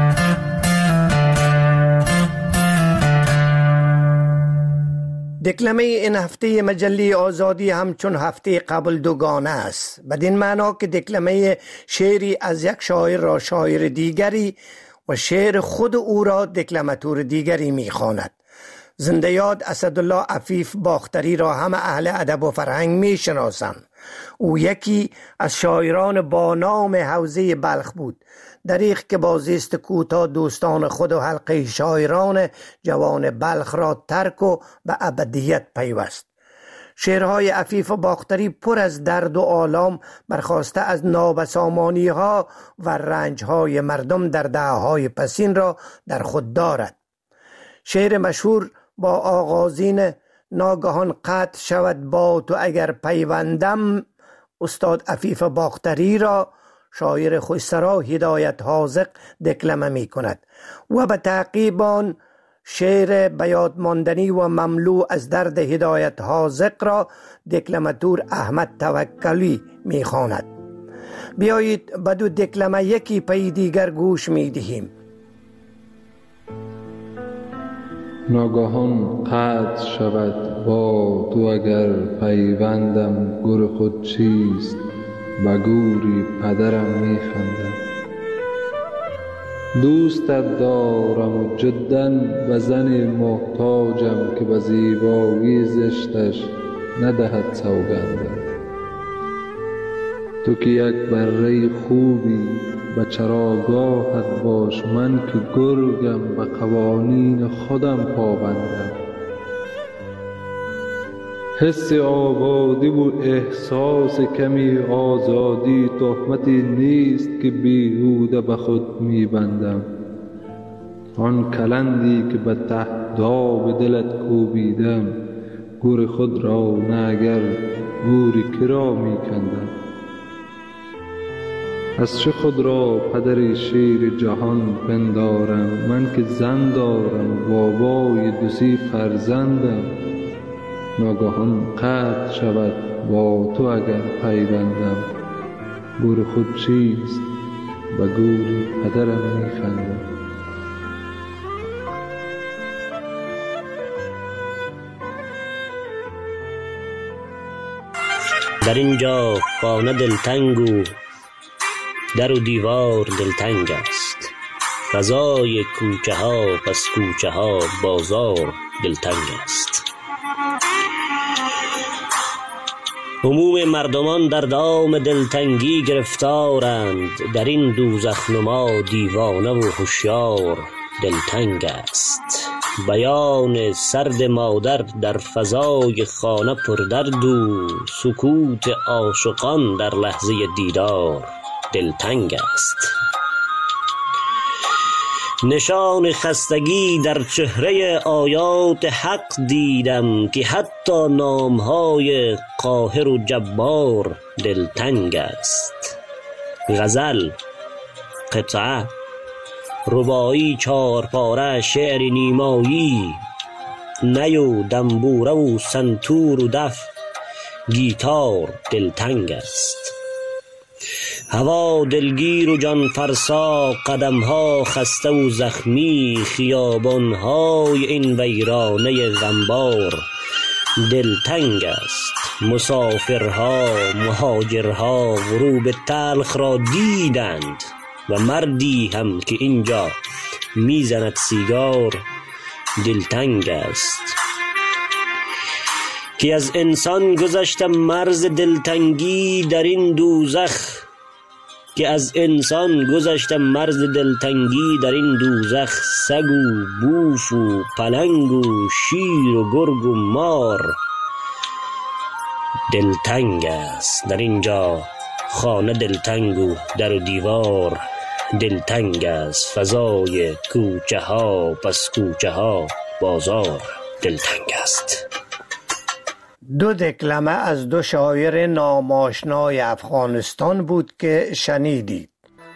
دکلمه این هفته مجله آزادی همچون هفته قبل دوگانه است، بدین معنا که دکلمه شعری از یک شاعر را شاعر دیگری و شعر خود او را دکلماتور دیگری می‌خواند. زنده یاد اسدالله عفیف باختری را همه اهل ادب و فرهنگ می‌شناسند. او یکی از شاعران با نام حوزه بلخ بود، دریغ که با زیست کوتاه دوستان خود و حلقه شاعران جوان بلخ را ترک و به ابدیت پیوست. شعرهای عفیف باختری پر از درد و آلام برخاسته از نابسامانی ها و رنج های مردم در دهه‌های پسین را در خود دارد. شعر مشهور با آغازین ناگهان قطع شود با تو اگر پیوندم استاد عفیف باختری را شاعر خوشسرا هدایت حاذق دکلمه می کند و به تعقیب آن شعر بیاد ماندنی و مملو از درد هدایت حاذق را دکلماتور احمد توکلی می خواند. بیایید به دو دکلمه یکی پی دیگر گوش می دهیم.
ناگهان قطع شود با تو اگر پیوندم گر خود چیست به گوری پدرم میخندم. دوستت دارم و جدا و زن محتاجم که به زیبایی زشتش ندهد سوگندم. تو که یک بره خوبی به چراگاهت باش، من که گرگم به قوانین خودم پابندم. حس آبادی و احساس کمی آزادی تهمتی نیست که بیهوده به خود میبندم. آن کلندی که به تهداب دلت کوبیدم، گور خود را نه اگر گوری کرا میکندم. از چه خود را پدر شیر جهان پندارم، من که زن دارم بابای دو سی فرزندم. ناگهان قطع شود با تو اگر پیوندم، گور خود چیست و گوری پدرم میخندم.
در اینجا خانه دلتنگ و در و دیوار دلتنگ است، فضای کوچه ها پس کوچه ها بازار دلتنگ است. عموم مردمان در دام دلتنگی گرفتارند، در این دوزخ نما دیوانه و هوشیار دلتنگ است. بیان سرد مادر در فضای خانه پردرد و سکوت عاشقان در لحظه دیدار دلتنگ است. نشان خستگی در چهره آیات حق دیدم که حتی نامهای قاهر و جبار دلتنگ است. غزل، قطعه، رباعی، چارپاره، شعر نیمایی، نی و دنبوره و سنتور و دف، گیتار دلتنگ است. هوا دلگیر و جان فرسا، قدمها خسته و زخمی، خیابانهای این ویرانه غمبار دلتنگ است. مسافرها، مهاجرها غروب تلخ را دیدند و مردی هم که اینجا میزند سیگار دلتنگ است. که از انسان گذشتم مرز دلتنگی در این دوزخ که از انسان گذشتم مرز دلتنگی در این دوزخ. سگ و بوف و پلنگ و شیر و گرگ و مار دلتنگ است. در اینجا خانه دلتنگ و در و دیوار دلتنگ است. فضای کوچه ها پس کوچه ها بازار دلتنگ است.
دو دکلمه از دو شاعر ناماشنای افغانستان بود که شنیدید.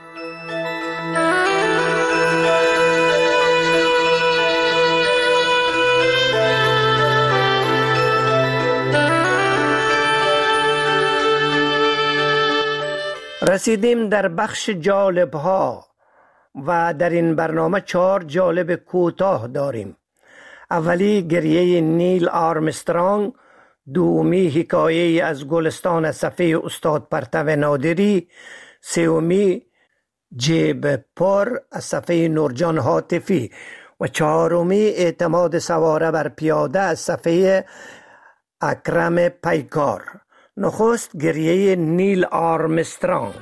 رسیدیم در بخش جالب ها و در این برنامه چهار جالب کوتاه داریم. اولی گریه نیل آرمسترانگ، دومی حکایه از گلستان از صفحه استاد پرتو نادری، سومی جیب پر از صفحه نورجان حاطفی و چهارمی اعتماد سواره بر پیاده از صفحه اکرم پیکار. نخست گریه نیل آرمسترانگ.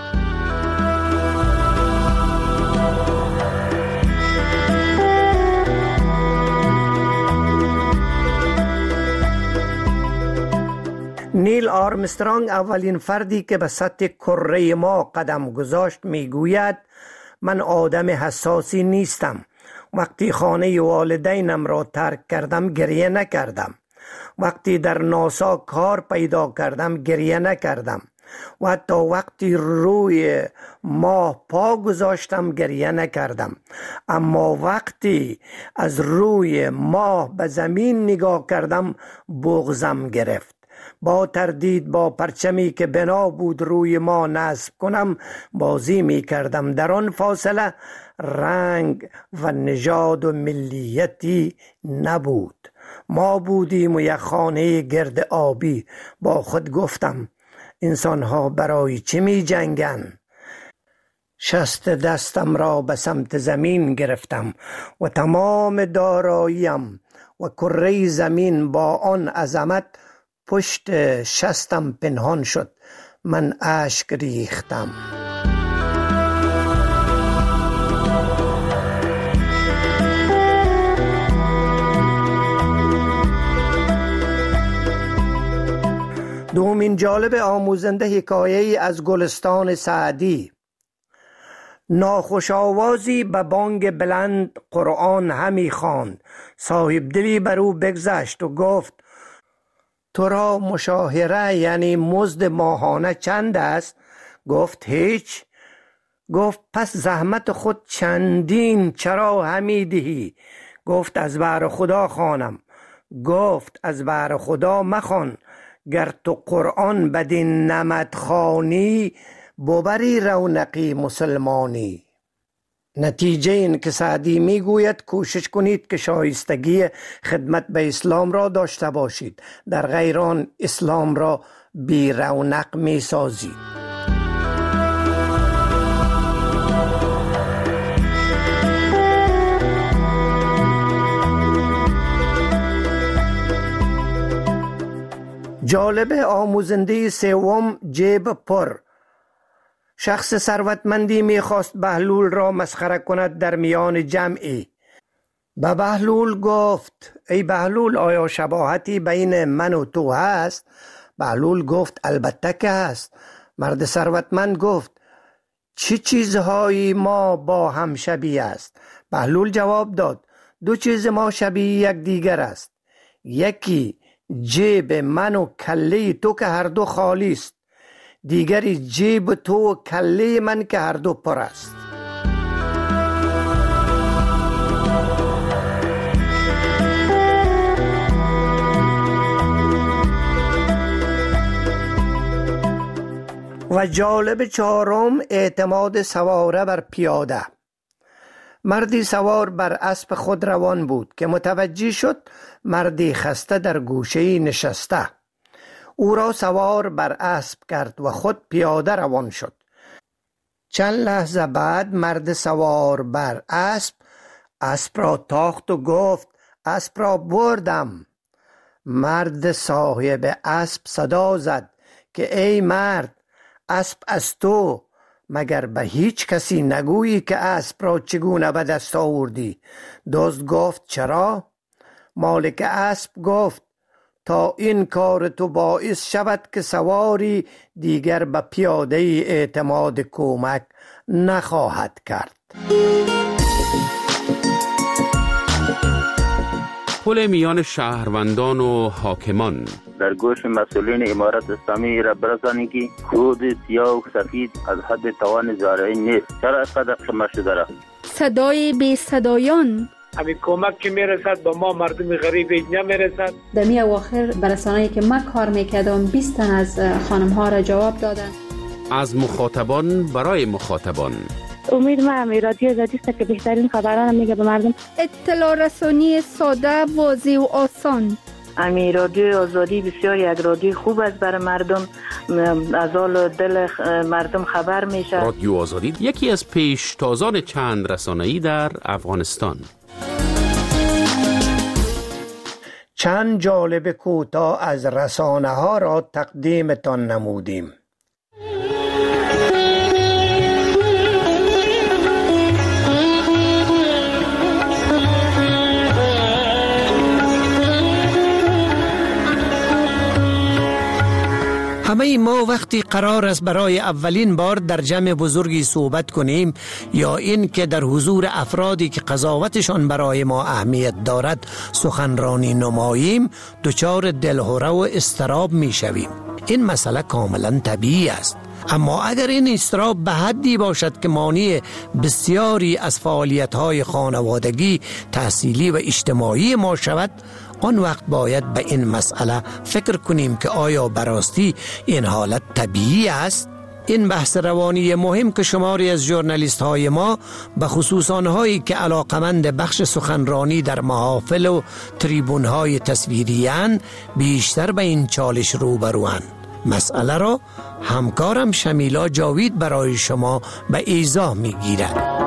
نیل آرمسترانگ اولین فردی که به سطح کره ما قدم گذاشت میگوید من آدم حساسی نیستم. وقتی خانه والدینم را ترک کردم گریه نکردم. وقتی در ناسا کار پیدا کردم گریه نکردم. و حتی وقتی روی ماه پا گذاشتم گریه نکردم. اما وقتی از روی ماه به زمین نگاه کردم بغضم گرفت. با تردید با پرچمی که بنا بود روی ما نصب کنم بازی می کردم. در آن فاصله رنگ و نژاد و ملیتی نبود. ما بودیم و یک خانه گرد آبی. با خود گفتم انسان ها برای چه می جنگن؟ شست دستم را به سمت زمین گرفتم و تمام داراییم و کره زمین با آن عظمت پشت شستم پنهان شد. من اشک ریختم. دومین جالب آموزنده حکایه از گلستان سعدی. ناخوش آوازی به بانگ بلند قرآن همی خواند. صاحب دلی بر او بگذشت و گفت تو را مشاهره یعنی مزد ماهانه چند است؟ گفت هیچ. گفت پس زحمت خود چندین چرا همی دهی؟ گفت از بهر خدا خوانم. گفت از بهر خدا مخوان. گر تو قرآن بدین نمط خوانی ببری رونقی مسلمانی. نتیجه این که سعدی میگوید کوشش کنید که شایستگی خدمت به اسلام را داشته باشید، در غیر آن اسلام را بی رونق می سازید. جالب آموزنده سوم جیب پر. شخص ثروتمندی میخواست بهلول را مسخره کند در میان جمعی. به بهلول گفت ای بهلول آیا شباهتی بین من و تو هست؟ بهلول گفت البته که هست. مرد ثروتمند گفت چه چیزهایی ما با هم شبیه است؟ بهلول جواب داد دو چیز ما شبیه یک دیگر است. یکی جیب من و کله تو که هر دو خالی است، دیگری جیب تو و کله من که هر دو پر است. و جالب چهارم اعتماد سواره بر پیاده. مردی سوار بر اسب خود روان بود که متوجه شد مردی خسته در گوشه‌ای نشسته. او را سوار بر اسب کرد و خود پیاده روان شد. چند لحظه بعد مرد سوار بر اسب اسب را تاخت و گفت اسب را بردم. مرد صاحب اسب صدا زد که ای مرد، اسب از تو، مگر به هیچ کسی نگویی که اسب را چگونه به دست آوردی؟ دزد گفت چرا؟ مالک اسب گفت تا این کار تو باعث شود که سواری دیگر به پیاده اعتماد کمک نخواهد کرد.
پل میان شهروندان و حاکمان.
در گوش مسئولین امارت اسلامی را برسانید که خود سیاه و سفید از حد توان زارعی نیست. چرا اینقدر خمه شده را؟
صدای بی صدایان.
همین کمک که میرسد با ما مردم غریب نمیرسد.
در می اواخر برسانه‌ای که من کار میکردم بیست تن از خانم ها را جواب دادن.
از مخاطبان برای مخاطبان.
امید ما هم رادیو آزادی است که بهترین خبران میگه به مردم.
اطلاع رسانی ساده، واضح و آسان.
امی رادیو آزادی بسیار یک رادیو خوب است برای مردم، از حال دل مردم خبر میشه.
رادیو آزادی یکی از پیشتازان چند رسانه‌ای در افغانستان.
چند جالب کوتاه از رسانه ها را تقدیمتان نمودیم. همه ما وقتی قرار است برای اولین بار در جمع بزرگی صحبت کنیم یا این که در حضور افرادی که قضاوتشان برای ما اهمیت دارد سخنرانی نماییم، دچار دلهره و اضطراب می شویم. این مسئله کاملا طبیعی است. اما اگر این اضطراب به حدی باشد که مانع بسیاری از فعالیت‌های خانوادگی، تحصیلی و اجتماعی ما شود، آن وقت باید به این مسئله فکر کنیم که آیا براستی این حالت طبیعی است؟ این بحث روانی مهم که شماری از ژورنالیست های ما به خصوص آنهایی که علاقمند بخش سخنرانی در محافل و تریبون های تصویری‌اند بیشتر به این چالش روبروند. مسئله را همکارم شمیلا جاوید برای شما به ایضاح می‌گیرد.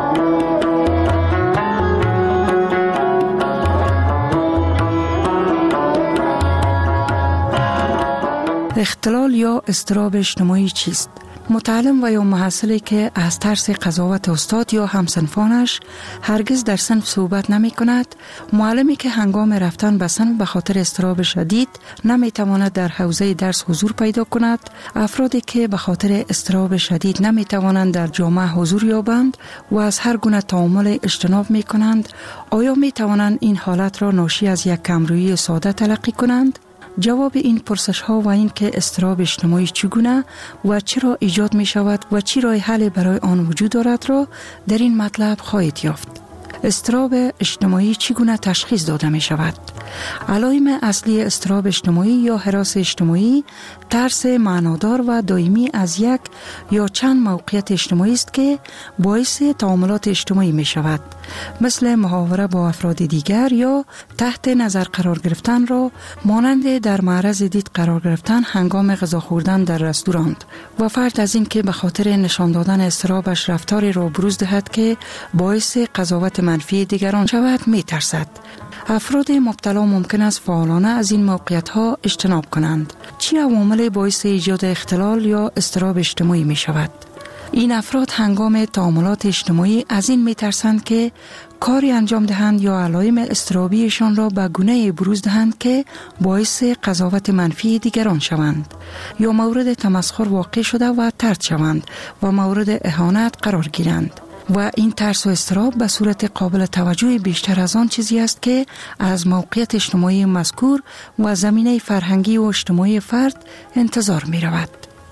اختلال یا اضطراب اجتماعی چیست؟ متعلم و یا محصلی که از ترس قضاوت استاد یا همسنفانش هرگز در صنف صحبت نمی کند، معلمی که هنگام رفتن به صنف به خاطر اضطراب شدید نمی تواند در حوزه درس حضور پیدا کند، افرادی که به خاطر اضطراب شدید نمی توانند در جامعه حضور یابند و از هر گونه تعامل اجتناب می کنند، آیا می توانند این حالت را ناشی از یک کمرویی ساده تلقی کنند؟ جواب این پرسش ها و این که اضطراب اجتماعی چگونه و چرا ایجاد می شود و چی راه حل برای آن وجود دارد را در این مطلب خواهید یافت. اضطراب اجتماعی چگونه تشخیص داده می شود؟ علائم اصلی اضطراب اجتماعی یا هراس اجتماعی ترس معنادار و دائمی از یک یا چند موقعیت اجتماعی است که باعث تعاملات اجتماعی می شود، مثل محاوره با افراد دیگر یا تحت نظر قرار گرفتن را مانند در معرض دید قرار گرفتن هنگام غذا خوردن در رستوران و فرد از این که به خاطر نشان دادن اضطرابش رفتاری را بروز دهد که باعث قضاوت منفی دیگران شود می ترسد. افراد مبتلا ممکن است فعالانه از این موقعیت‌ها اجتناب کنند. چه عوامل باعث ایجاد اختلال یا اضطراب اجتماعی می شود؟ این افراد هنگام تعاملات اجتماعی از این می ترسند که کاری انجام دهند یا علائم اضطرابیشان را به گونه بروز دهند که باعث قضاوت منفی دیگران شوند یا مورد تمسخر واقع شده و طرد شوند و مورد اهانت قرار گیرند. و این ترس و اضطراب به صورت قابل توجه بیشتر از آن چیزی است که از موقعیت اجتماعی مذکور و زمینه فرهنگی و اجتماعی فرد انتظار می رود.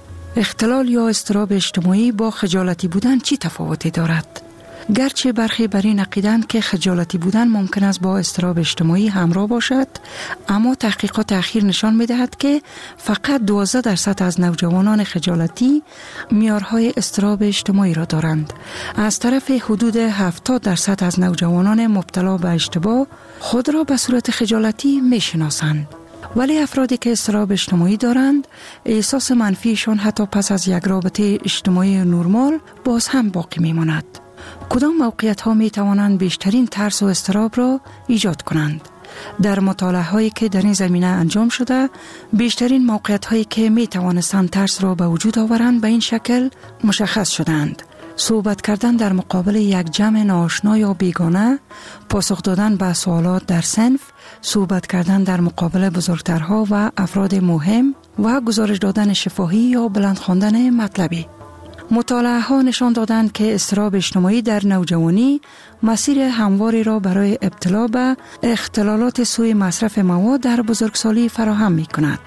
اختلال یا اضطراب اجتماعی با خجالتی بودن چی تفاوتی دارد؟ گرچه برخی بر این عقیدند که خجالتی بودن ممکن است با اضطراب اجتماعی همراه باشد، اما تحقیقات اخیر نشان می‌دهد که فقط دوازده درصد از نوجوانان خجالتی معیارهای اضطراب اجتماعی را دارند. از طرف حدود هفتاد درصد از نوجوانان مبتلا به اشتباه خود را به صورت خجالتی می‌شناسند. ولی افرادی که اضطراب اجتماعی دارند، احساس منفیشان حتی پس از یک رابطه اجتماعی نرمال باز هم باقی می‌ماند. کدام موقعیت ها می توانند بیشترین ترس و اضطراب را ایجاد کنند؟ در مطالعه هایی که در این زمینه انجام شده، بیشترین موقعیت هایی که می توانستند ترس را به وجود آورند به این شکل مشخص شدند: صحبت کردن در مقابل یک جمع ناآشنا یا بیگانه، پاسخ دادن به سوالات در صنف، صحبت کردن در مقابل بزرگترها و افراد مهم و گزارش دادن شفاهی یا بلند خواندن مطلبی. مطالعه ها نشان دادند که اضطراب اجتماعی در نوجوانی مسیر همواری را برای ابتلا به اختلالات سوی مصرف مواد در بزرگسالی فراهم می کند.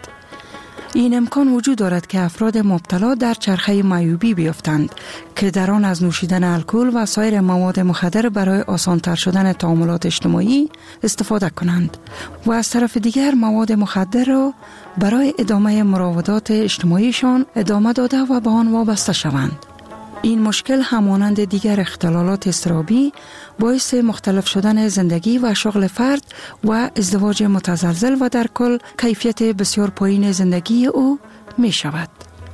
این امکان وجود دارد که افراد مبتلا در چرخه معیوبی بیفتند که در آن از نوشیدن الکل و سایر مواد مخدر برای آسان‌تر شدن تعاملات اجتماعی استفاده کنند و از طرف دیگر مواد مخدر را برای ادامه مراودات اجتماعیشان ادامه داده و به آن وابسته شوند. این مشکل همانند دیگر اختلالات اضطرابی باعث مختلف شدن زندگی و شغل فرد و ازدواج متزلزل و در کل کیفیت بسیار پایین زندگی او می شود.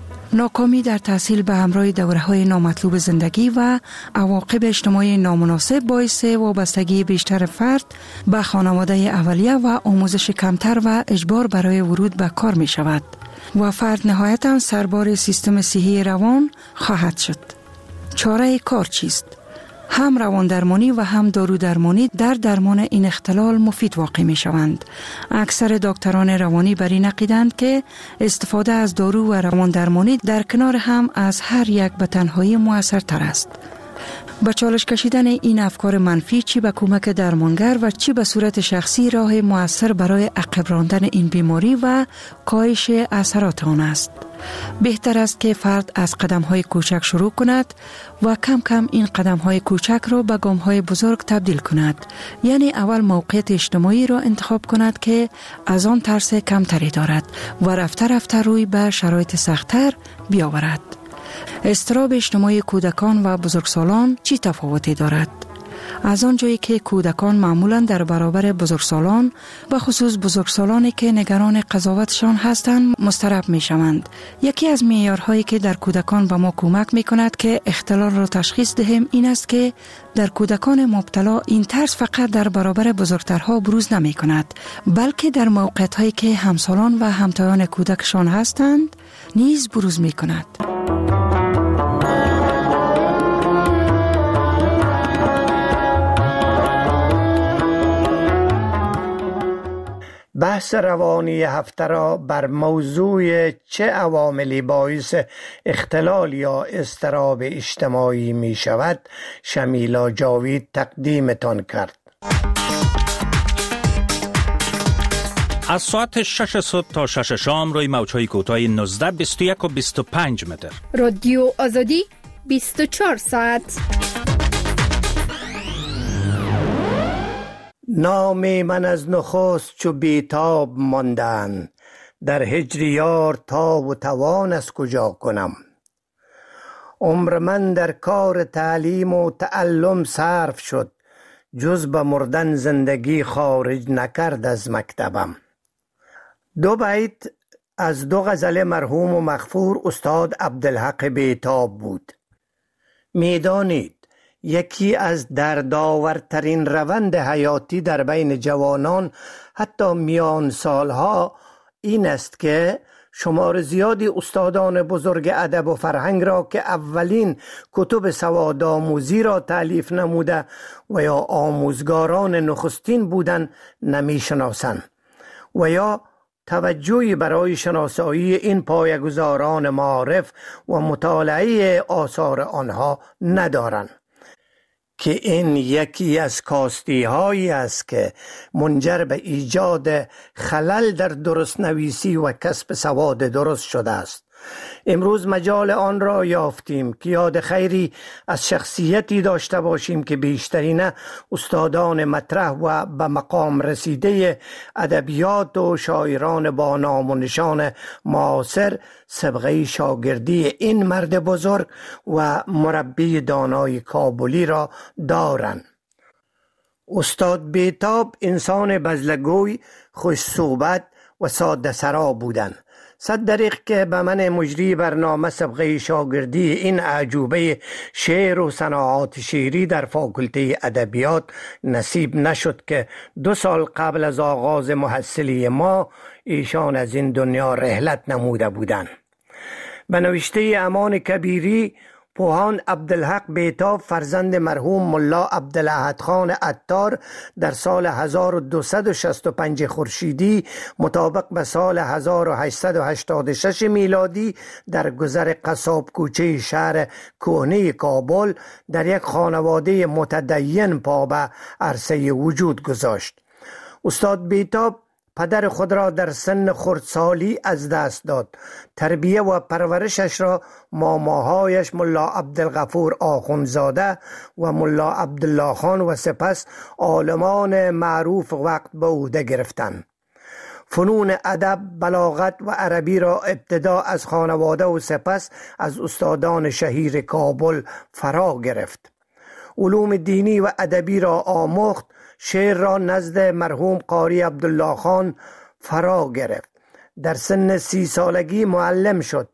ناکامی در تحصیل به همراه دوره‌های نامطلوب زندگی و عواقب اجتماعی نامناسب باعث وابستگی بیشتر فرد به خانواده اولیه و آموزش کمتر و اجبار برای ورود به کار می شود و فرد نهایتاً سربار سیستم صحی روان خواهد شد. چاره کار چیست؟ هم روان درمانی و هم دارو درمانی در درمان این اختلال مفید واقع می شوند. اکثر دکتران روانی بر این عقیدند که استفاده از دارو و روان درمانی در کنار هم از هر یک به تنهایی مؤثرتر است. با چالش کشیدن این افکار منفی چی به کمک درمانگر و چی به صورت شخصی راه مؤثر برای عقب راندن این بیماری و کاهش اثرات آن است. بهتر است که فرد از قدم‌های کوچک شروع کند و کم کم این قدم‌های کوچک را به گام‌های بزرگ تبدیل کند. یعنی اول موقعیت اجتماعی را انتخاب کند که از آن ترس کمتری دارد و رفته رفته روی به شرایط سخت‌تر بیاورد. اضطراب اجتماعی کودکان و بزرگسالان چی تفاوتی دارد؟ از آن جایی که کودکان معمولاً در برابر بزرگسالان، به خصوص بزرگسالانی که نگران قضاوتشان هستند، مضطرب می شوند. یکی از معیارهایی که در کودکان به ما کمک می کند که اختلال را تشخیص دهیم این است که در کودکان مبتلا این ترس فقط در برابر بزرگترها بروز نمی کند، بلکه در موقعیت‌هایی که همسالان و همتایان کودکشان هستند نیز بروز می کند.
بحث روانی هفته را بر موضوع چه عواملی باعث اختلال یا اضطراب اجتماعی می شود شمیلا جاوید تقدیمتان کرد.
از ساعت شش صبح تا شش شام روی موج‌های کوتاه نوزده، بیست و یک و بیست و پنج متر.
رادیو آزادی بیست و چهار ساعت.
نام من از نخست چو بیتاب ماندن، در هجر یار تاب و توان از کجا کنم. عمر من در کار تعلیم و تعلم صرف شد، جز به مردن زندگی خارج نکرد از مکتبم. دو بیت از دو غزل مرحوم و مغفور استاد عبدالحق بیتاب بود. میدانید یکی از دردآورترین روند حیاتی در بین جوانان حتی میان سالها این است که شمار زیادی استادان بزرگ ادب و فرهنگ را که اولین کتب سوادآموزی را تألیف نموده و یا آموزگاران نخستین بودند نمی‌شناسند و یا توجهی برای شناسایی این پایه‌گذاران معارف و مطالعه آثار آنها ندارند، که این یکی از کاستی هایی است که منجر به ایجاد خلل در درست نویسی و کسب سواد درست شده است. امروز مجال آن را یافتیم که یاد خیری از شخصیتی داشته باشیم که بیشترین استادان مطرح و به مقام رسیده ادبیات و شاعران با نام و نشان معاصر سابقه شاگردی این مرد بزرگ و مربی دانای کابلی را دارند. استاد بیتاب انسان بزلگوی، خوش صحبت و ساده سرا بودند. صد دریق که به من مجری برنامه سبقه شاگردی این اعجوبه شعر و صناعات شعری در فاکولته ادبیات نصیب نشد که دو سال قبل از آغاز محصلی ما ایشان از این دنیا رحلت نموده بودند. به نوشته امان کبیری، پوهان عبدالحق بیتاب فرزند مرحوم ملا عبدالاحد خان عطار در سال هزار و دویست و شصت و پنج خورشیدی مطابق به سال هزار و هشتصد و هشتاد و شش میلادی در گذر قصاب کوچه شهر کهنه کابل در یک خانواده متدین پا به عرصه وجود گذاشت. استاد بیتاب پدر خود را در سن خردسالی از دست داد. تربیه و پرورشش را ماماهایش ملا عبدالغفور آخوندزاده و ملا عبدالله خان و سپس عالمان معروف وقت به عهده گرفتند. فنون ادب، بلاغت و عربی را ابتدا از خانواده و سپس از استادان شهیر کابل فرا گرفت. علوم دینی و ادبی را آموخت. شعر را نزد مرحوم قاری عبدالله خان فرا گرفت. در سن سی سالگی معلم شد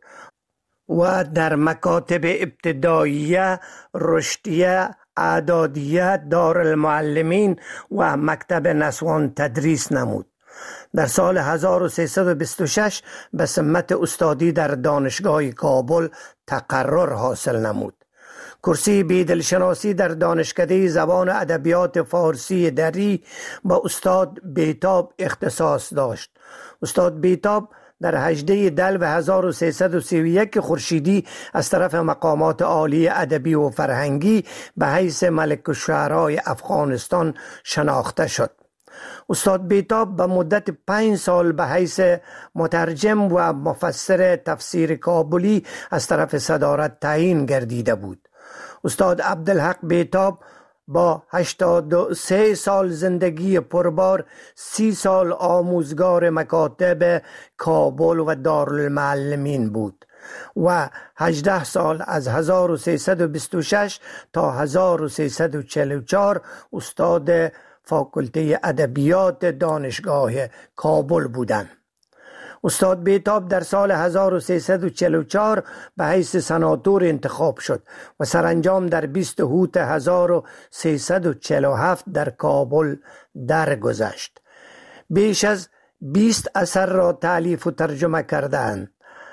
و در مکاتب ابتداییه، رشدیه، اعدادیه، دارالمعلمین و مکتب نسوان تدریس نمود. در سال هزار و سیصد و بیست و شش به سمت استادی در دانشگاه کابل تقرر حاصل نمود. کرسی بیدلشناسی در دانشکده زبان و ادبیات فارسی دری با استاد بیتاب اختصاص داشت. استاد بیتاب در هجده دلو هزار و سیصد و سی و یک خورشیدی از طرف مقامات عالی ادبی و فرهنگی به حیث ملک الشعرای افغانستان شناخته شد. استاد بیتاب به مدت پنج سال به حیث مترجم و مفسر تفسیر کابلی از طرف صدارت تعیین گردیده بود. استاد عبدالحق بیتاب با هشتاد و سه سال زندگی پربار، سی سال آموزگار مکاتب کابل و دارالمعلمین بود و هجده سال از هزار و سیصد و بیست و شش تا هزار و سیصد و چهل و چهار استاد فاکولته ادبیات دانشگاه کابل بودند. استاد بیتاب در سال هزار و سیصد و چهل و چهار به حیث سناتور انتخاب شد و سرانجام در بیست هوت هزار و سیصد و چهل و هفت در کابل درگذشت. بیش از بیست اثر را تألیف و ترجمه کردند.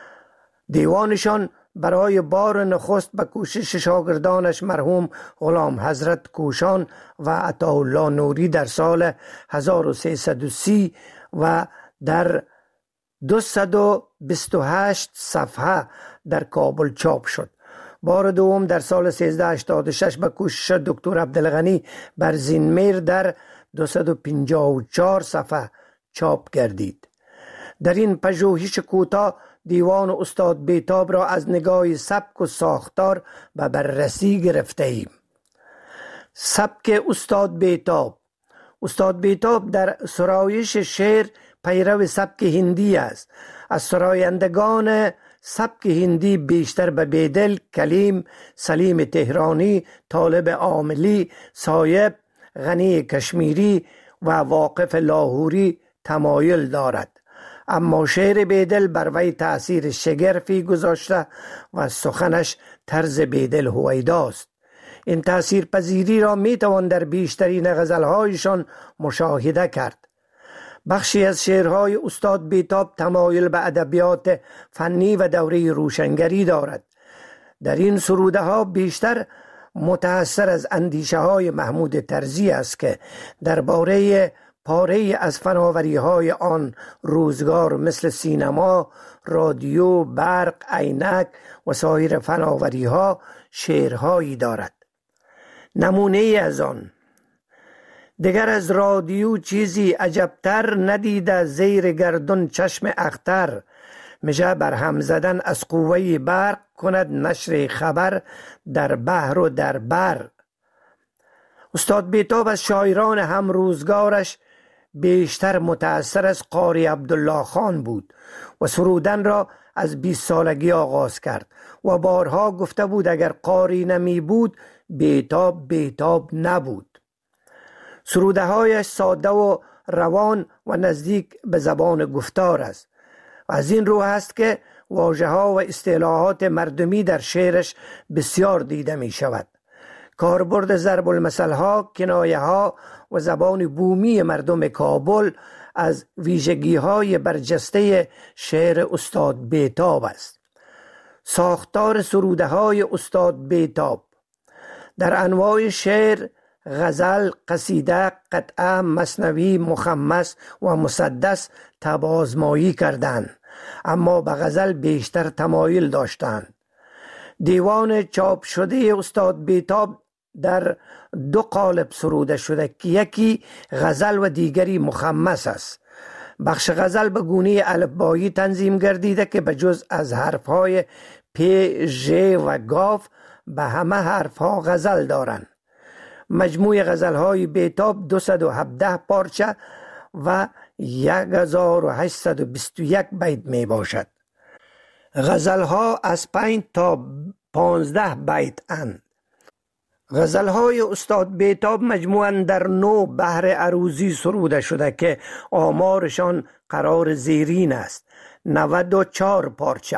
دیوانشان برای بار نخست به کوشش شاگردانش مرحوم غلام حضرت کوشان و عطاالله نوری در سال هزار و سیصد و سی و در دویست و بیست و هشت صفحه در کابل چاپ شد. بار دوم در سال سیزده هشتاد و شش به کوشش دکتر عبدالغنی برزینمیر در دویست و پنجاه و چهار صفحه چاپ گردید. در این پژوهش کوتاه دیوان استاد بیتاب را از نگاه سبک و ساختار به بررسی گرفته ایم. سبک استاد بیتاب. استاد بیتاب در سرایش شعر پیرو سبک هندی است. از سرایندگان سبک هندی بیشتر به بیدل، کلیم، سلیم تهرانی، طالب عاملی، صایب، غنی کشمیری و واقف لاهوری تمایل دارد. اما شعر بیدل بر وی تأثیر شگرفی گذاشته و سخنش طرز بیدل هویداست. این تأثیر پذیری را می توان در بیشترین غزلهایشان مشاهده کرد. بخشی از شعرهای استاد بیتاب تمایل به ادبیات فنی و دوره روشنگری دارد. در این سروده ها بیشتر متأثر از اندیشه های محمود طرزی است که درباره پاره از فناوری های آن روزگار مثل سینما، رادیو، برق، عینک و سایر فناوری ها شعرهایی دارد. نمونه از آن: دگر از رادیو چیزی عجبتر، ندیده زیر گردون چشم اختر، میشه بر هم زدن از قوه برق، کند نشر خبر در بحر و در بر. استاد بیتاب از شاعران هم روزگارش بیشتر متأثر از قاری عبدالله خان بود و سرودن را از بیست سالگی آغاز کرد و بارها گفته بود اگر قاری نمی بود بیتاب بیتاب نبود. سروده هایش ساده و روان و نزدیک به زبان گفتار است. و از این رو است که واژه ها و اصطلاحات مردمی در شعرش بسیار دیده می شود. کاربرد ضرب المثل ها، کنایه ها و زبان بومی مردم کابل از ویژگی های برجسته شعر استاد بیتاب است. ساختار سروده های استاد بیتاب در انواع شعر، غزل، قصیده، قطعه، مثنوی، مخمس و مسدس تبازمایی کردند، اما به غزل بیشتر تمایل داشتند. دیوان چاپ شده استاد بیتاب در دو قالب سروده شده که یکی غزل و دیگری مخمس است. بخش غزل به گونه الفبایی تنظیم گردیده که به جز از حرفهای پ، ژ و گاف به همه حرفها غزل دارند. مجموع غزلهای بیتاب دویست و هفده پارچه و یک هزار و هشتصد و بیست و یک بیت می باشد. غزلها از پنج تا پانزده بیت اند. غزلهای استاد بیتاب مجموعاً در نو بحر عروضی سروده شده که آمارشان قرار زیرین است. نود و چهار پارچه.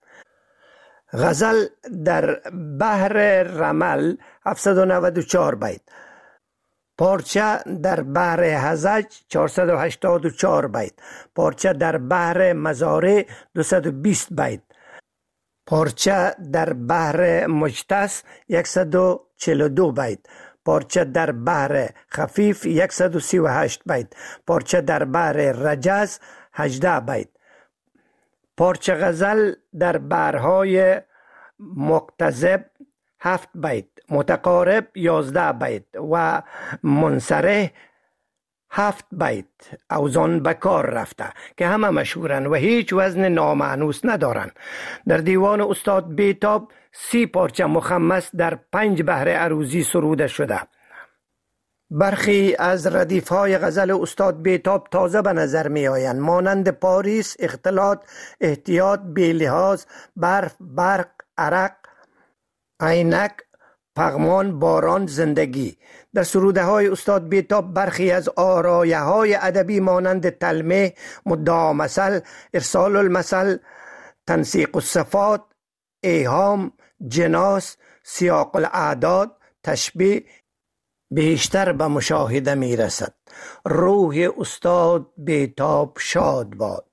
غزل در بحر رمل هفتصد و نود و چهار بیت. پارچه در بحر هزج چهارصد و هشتاد و چهار بیت. پارچه در بحر مزارع دویست و بیست بیت. پارچه در بحر مجتس صد و چهل و دو بیت. پارچه در بحر خفیف صد و سی و هشت بیت. پارچه در بحر رجز هجده بیت. پارچه غزل در بحرهای مقتضب هفت بیت، متقارب یازده بیت و منصرح هفت بیت اوزان به کار رفته که همه مشهورن و هیچ وزن نامانوس ندارن. در دیوان استاد بیتاب سی پارچه مخمس در پنج بحر عروضی سروده شده. برخی از ردیف های غزل استاد بیتاب تازه به نظر می آیند، مانند پاریس، اختلاط، احتیاط، بیلحاظ، برف، برق، عرق، عینک، پغمان، باران، زندگی. در سروده های استاد بیتاب برخی از آرایه های ادبی مانند تلمیح، مدعا مثل، ارسال المثل، تنسیق الصفات، ایهام، جناس، سیاق الاعداد، تشبیه بیشتر به مشاهده می رسد. روح استاد بیتاب شاد باد.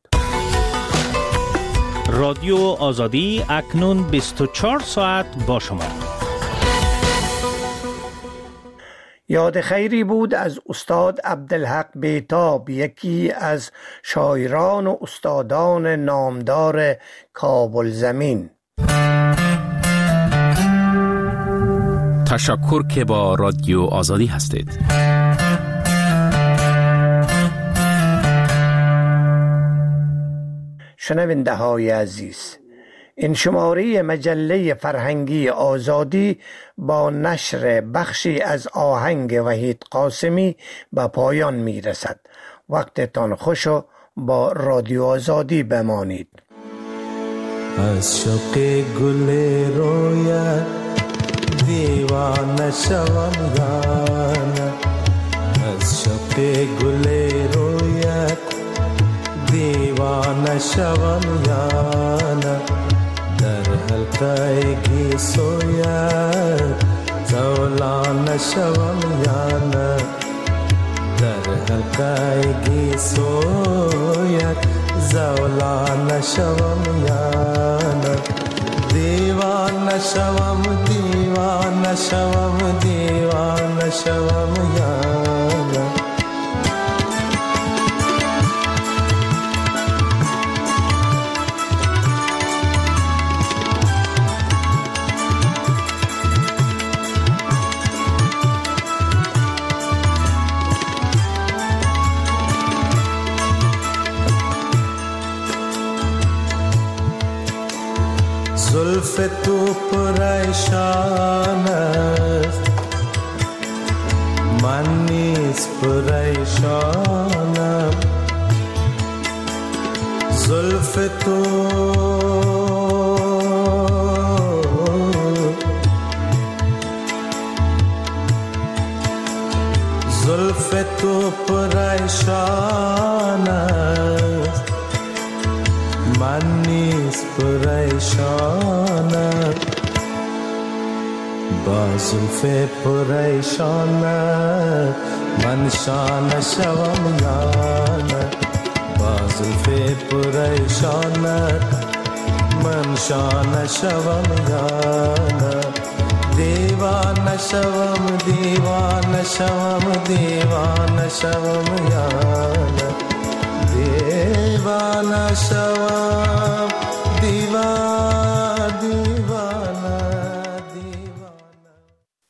رادیو آزادی اکنون بیست و چهار ساعت با شما.
یاد خیری بود از استاد عبدالحق بیتاب، یکی از شاعران و استادان نامدار کابل زمین.
تشکر که با رادیو آزادی هستید.
شنونده های عزیز، این شماره مجله فرهنگی آزادی با نشر بخشی از آهنگ وحید قاسمی به پایان می رسد. وقتتان خوش و با رادیو آزادی بمانید.
از شوق گل رویت دیوانه شوم یانه، از شوق گل رویت دیوانه شوم یانه، در حلقه گیسویت زولانه شوم یانه، در حلقه گیسویت زولانه شوم یانه، دیوانه شوم دیوانه شوم دیوانه شوم یانه. زلف تو پریشان است، من نیز پریشانم، زلف تو زلف تو پریشان است، من نیز پریشانم با زلف پریشانم من شانه شوم یا نه با زلف پریشانم من شانه شوم یا نه دیوانه شوم دیوانه شوم دیوانه شوم یا نه دیوانه شوم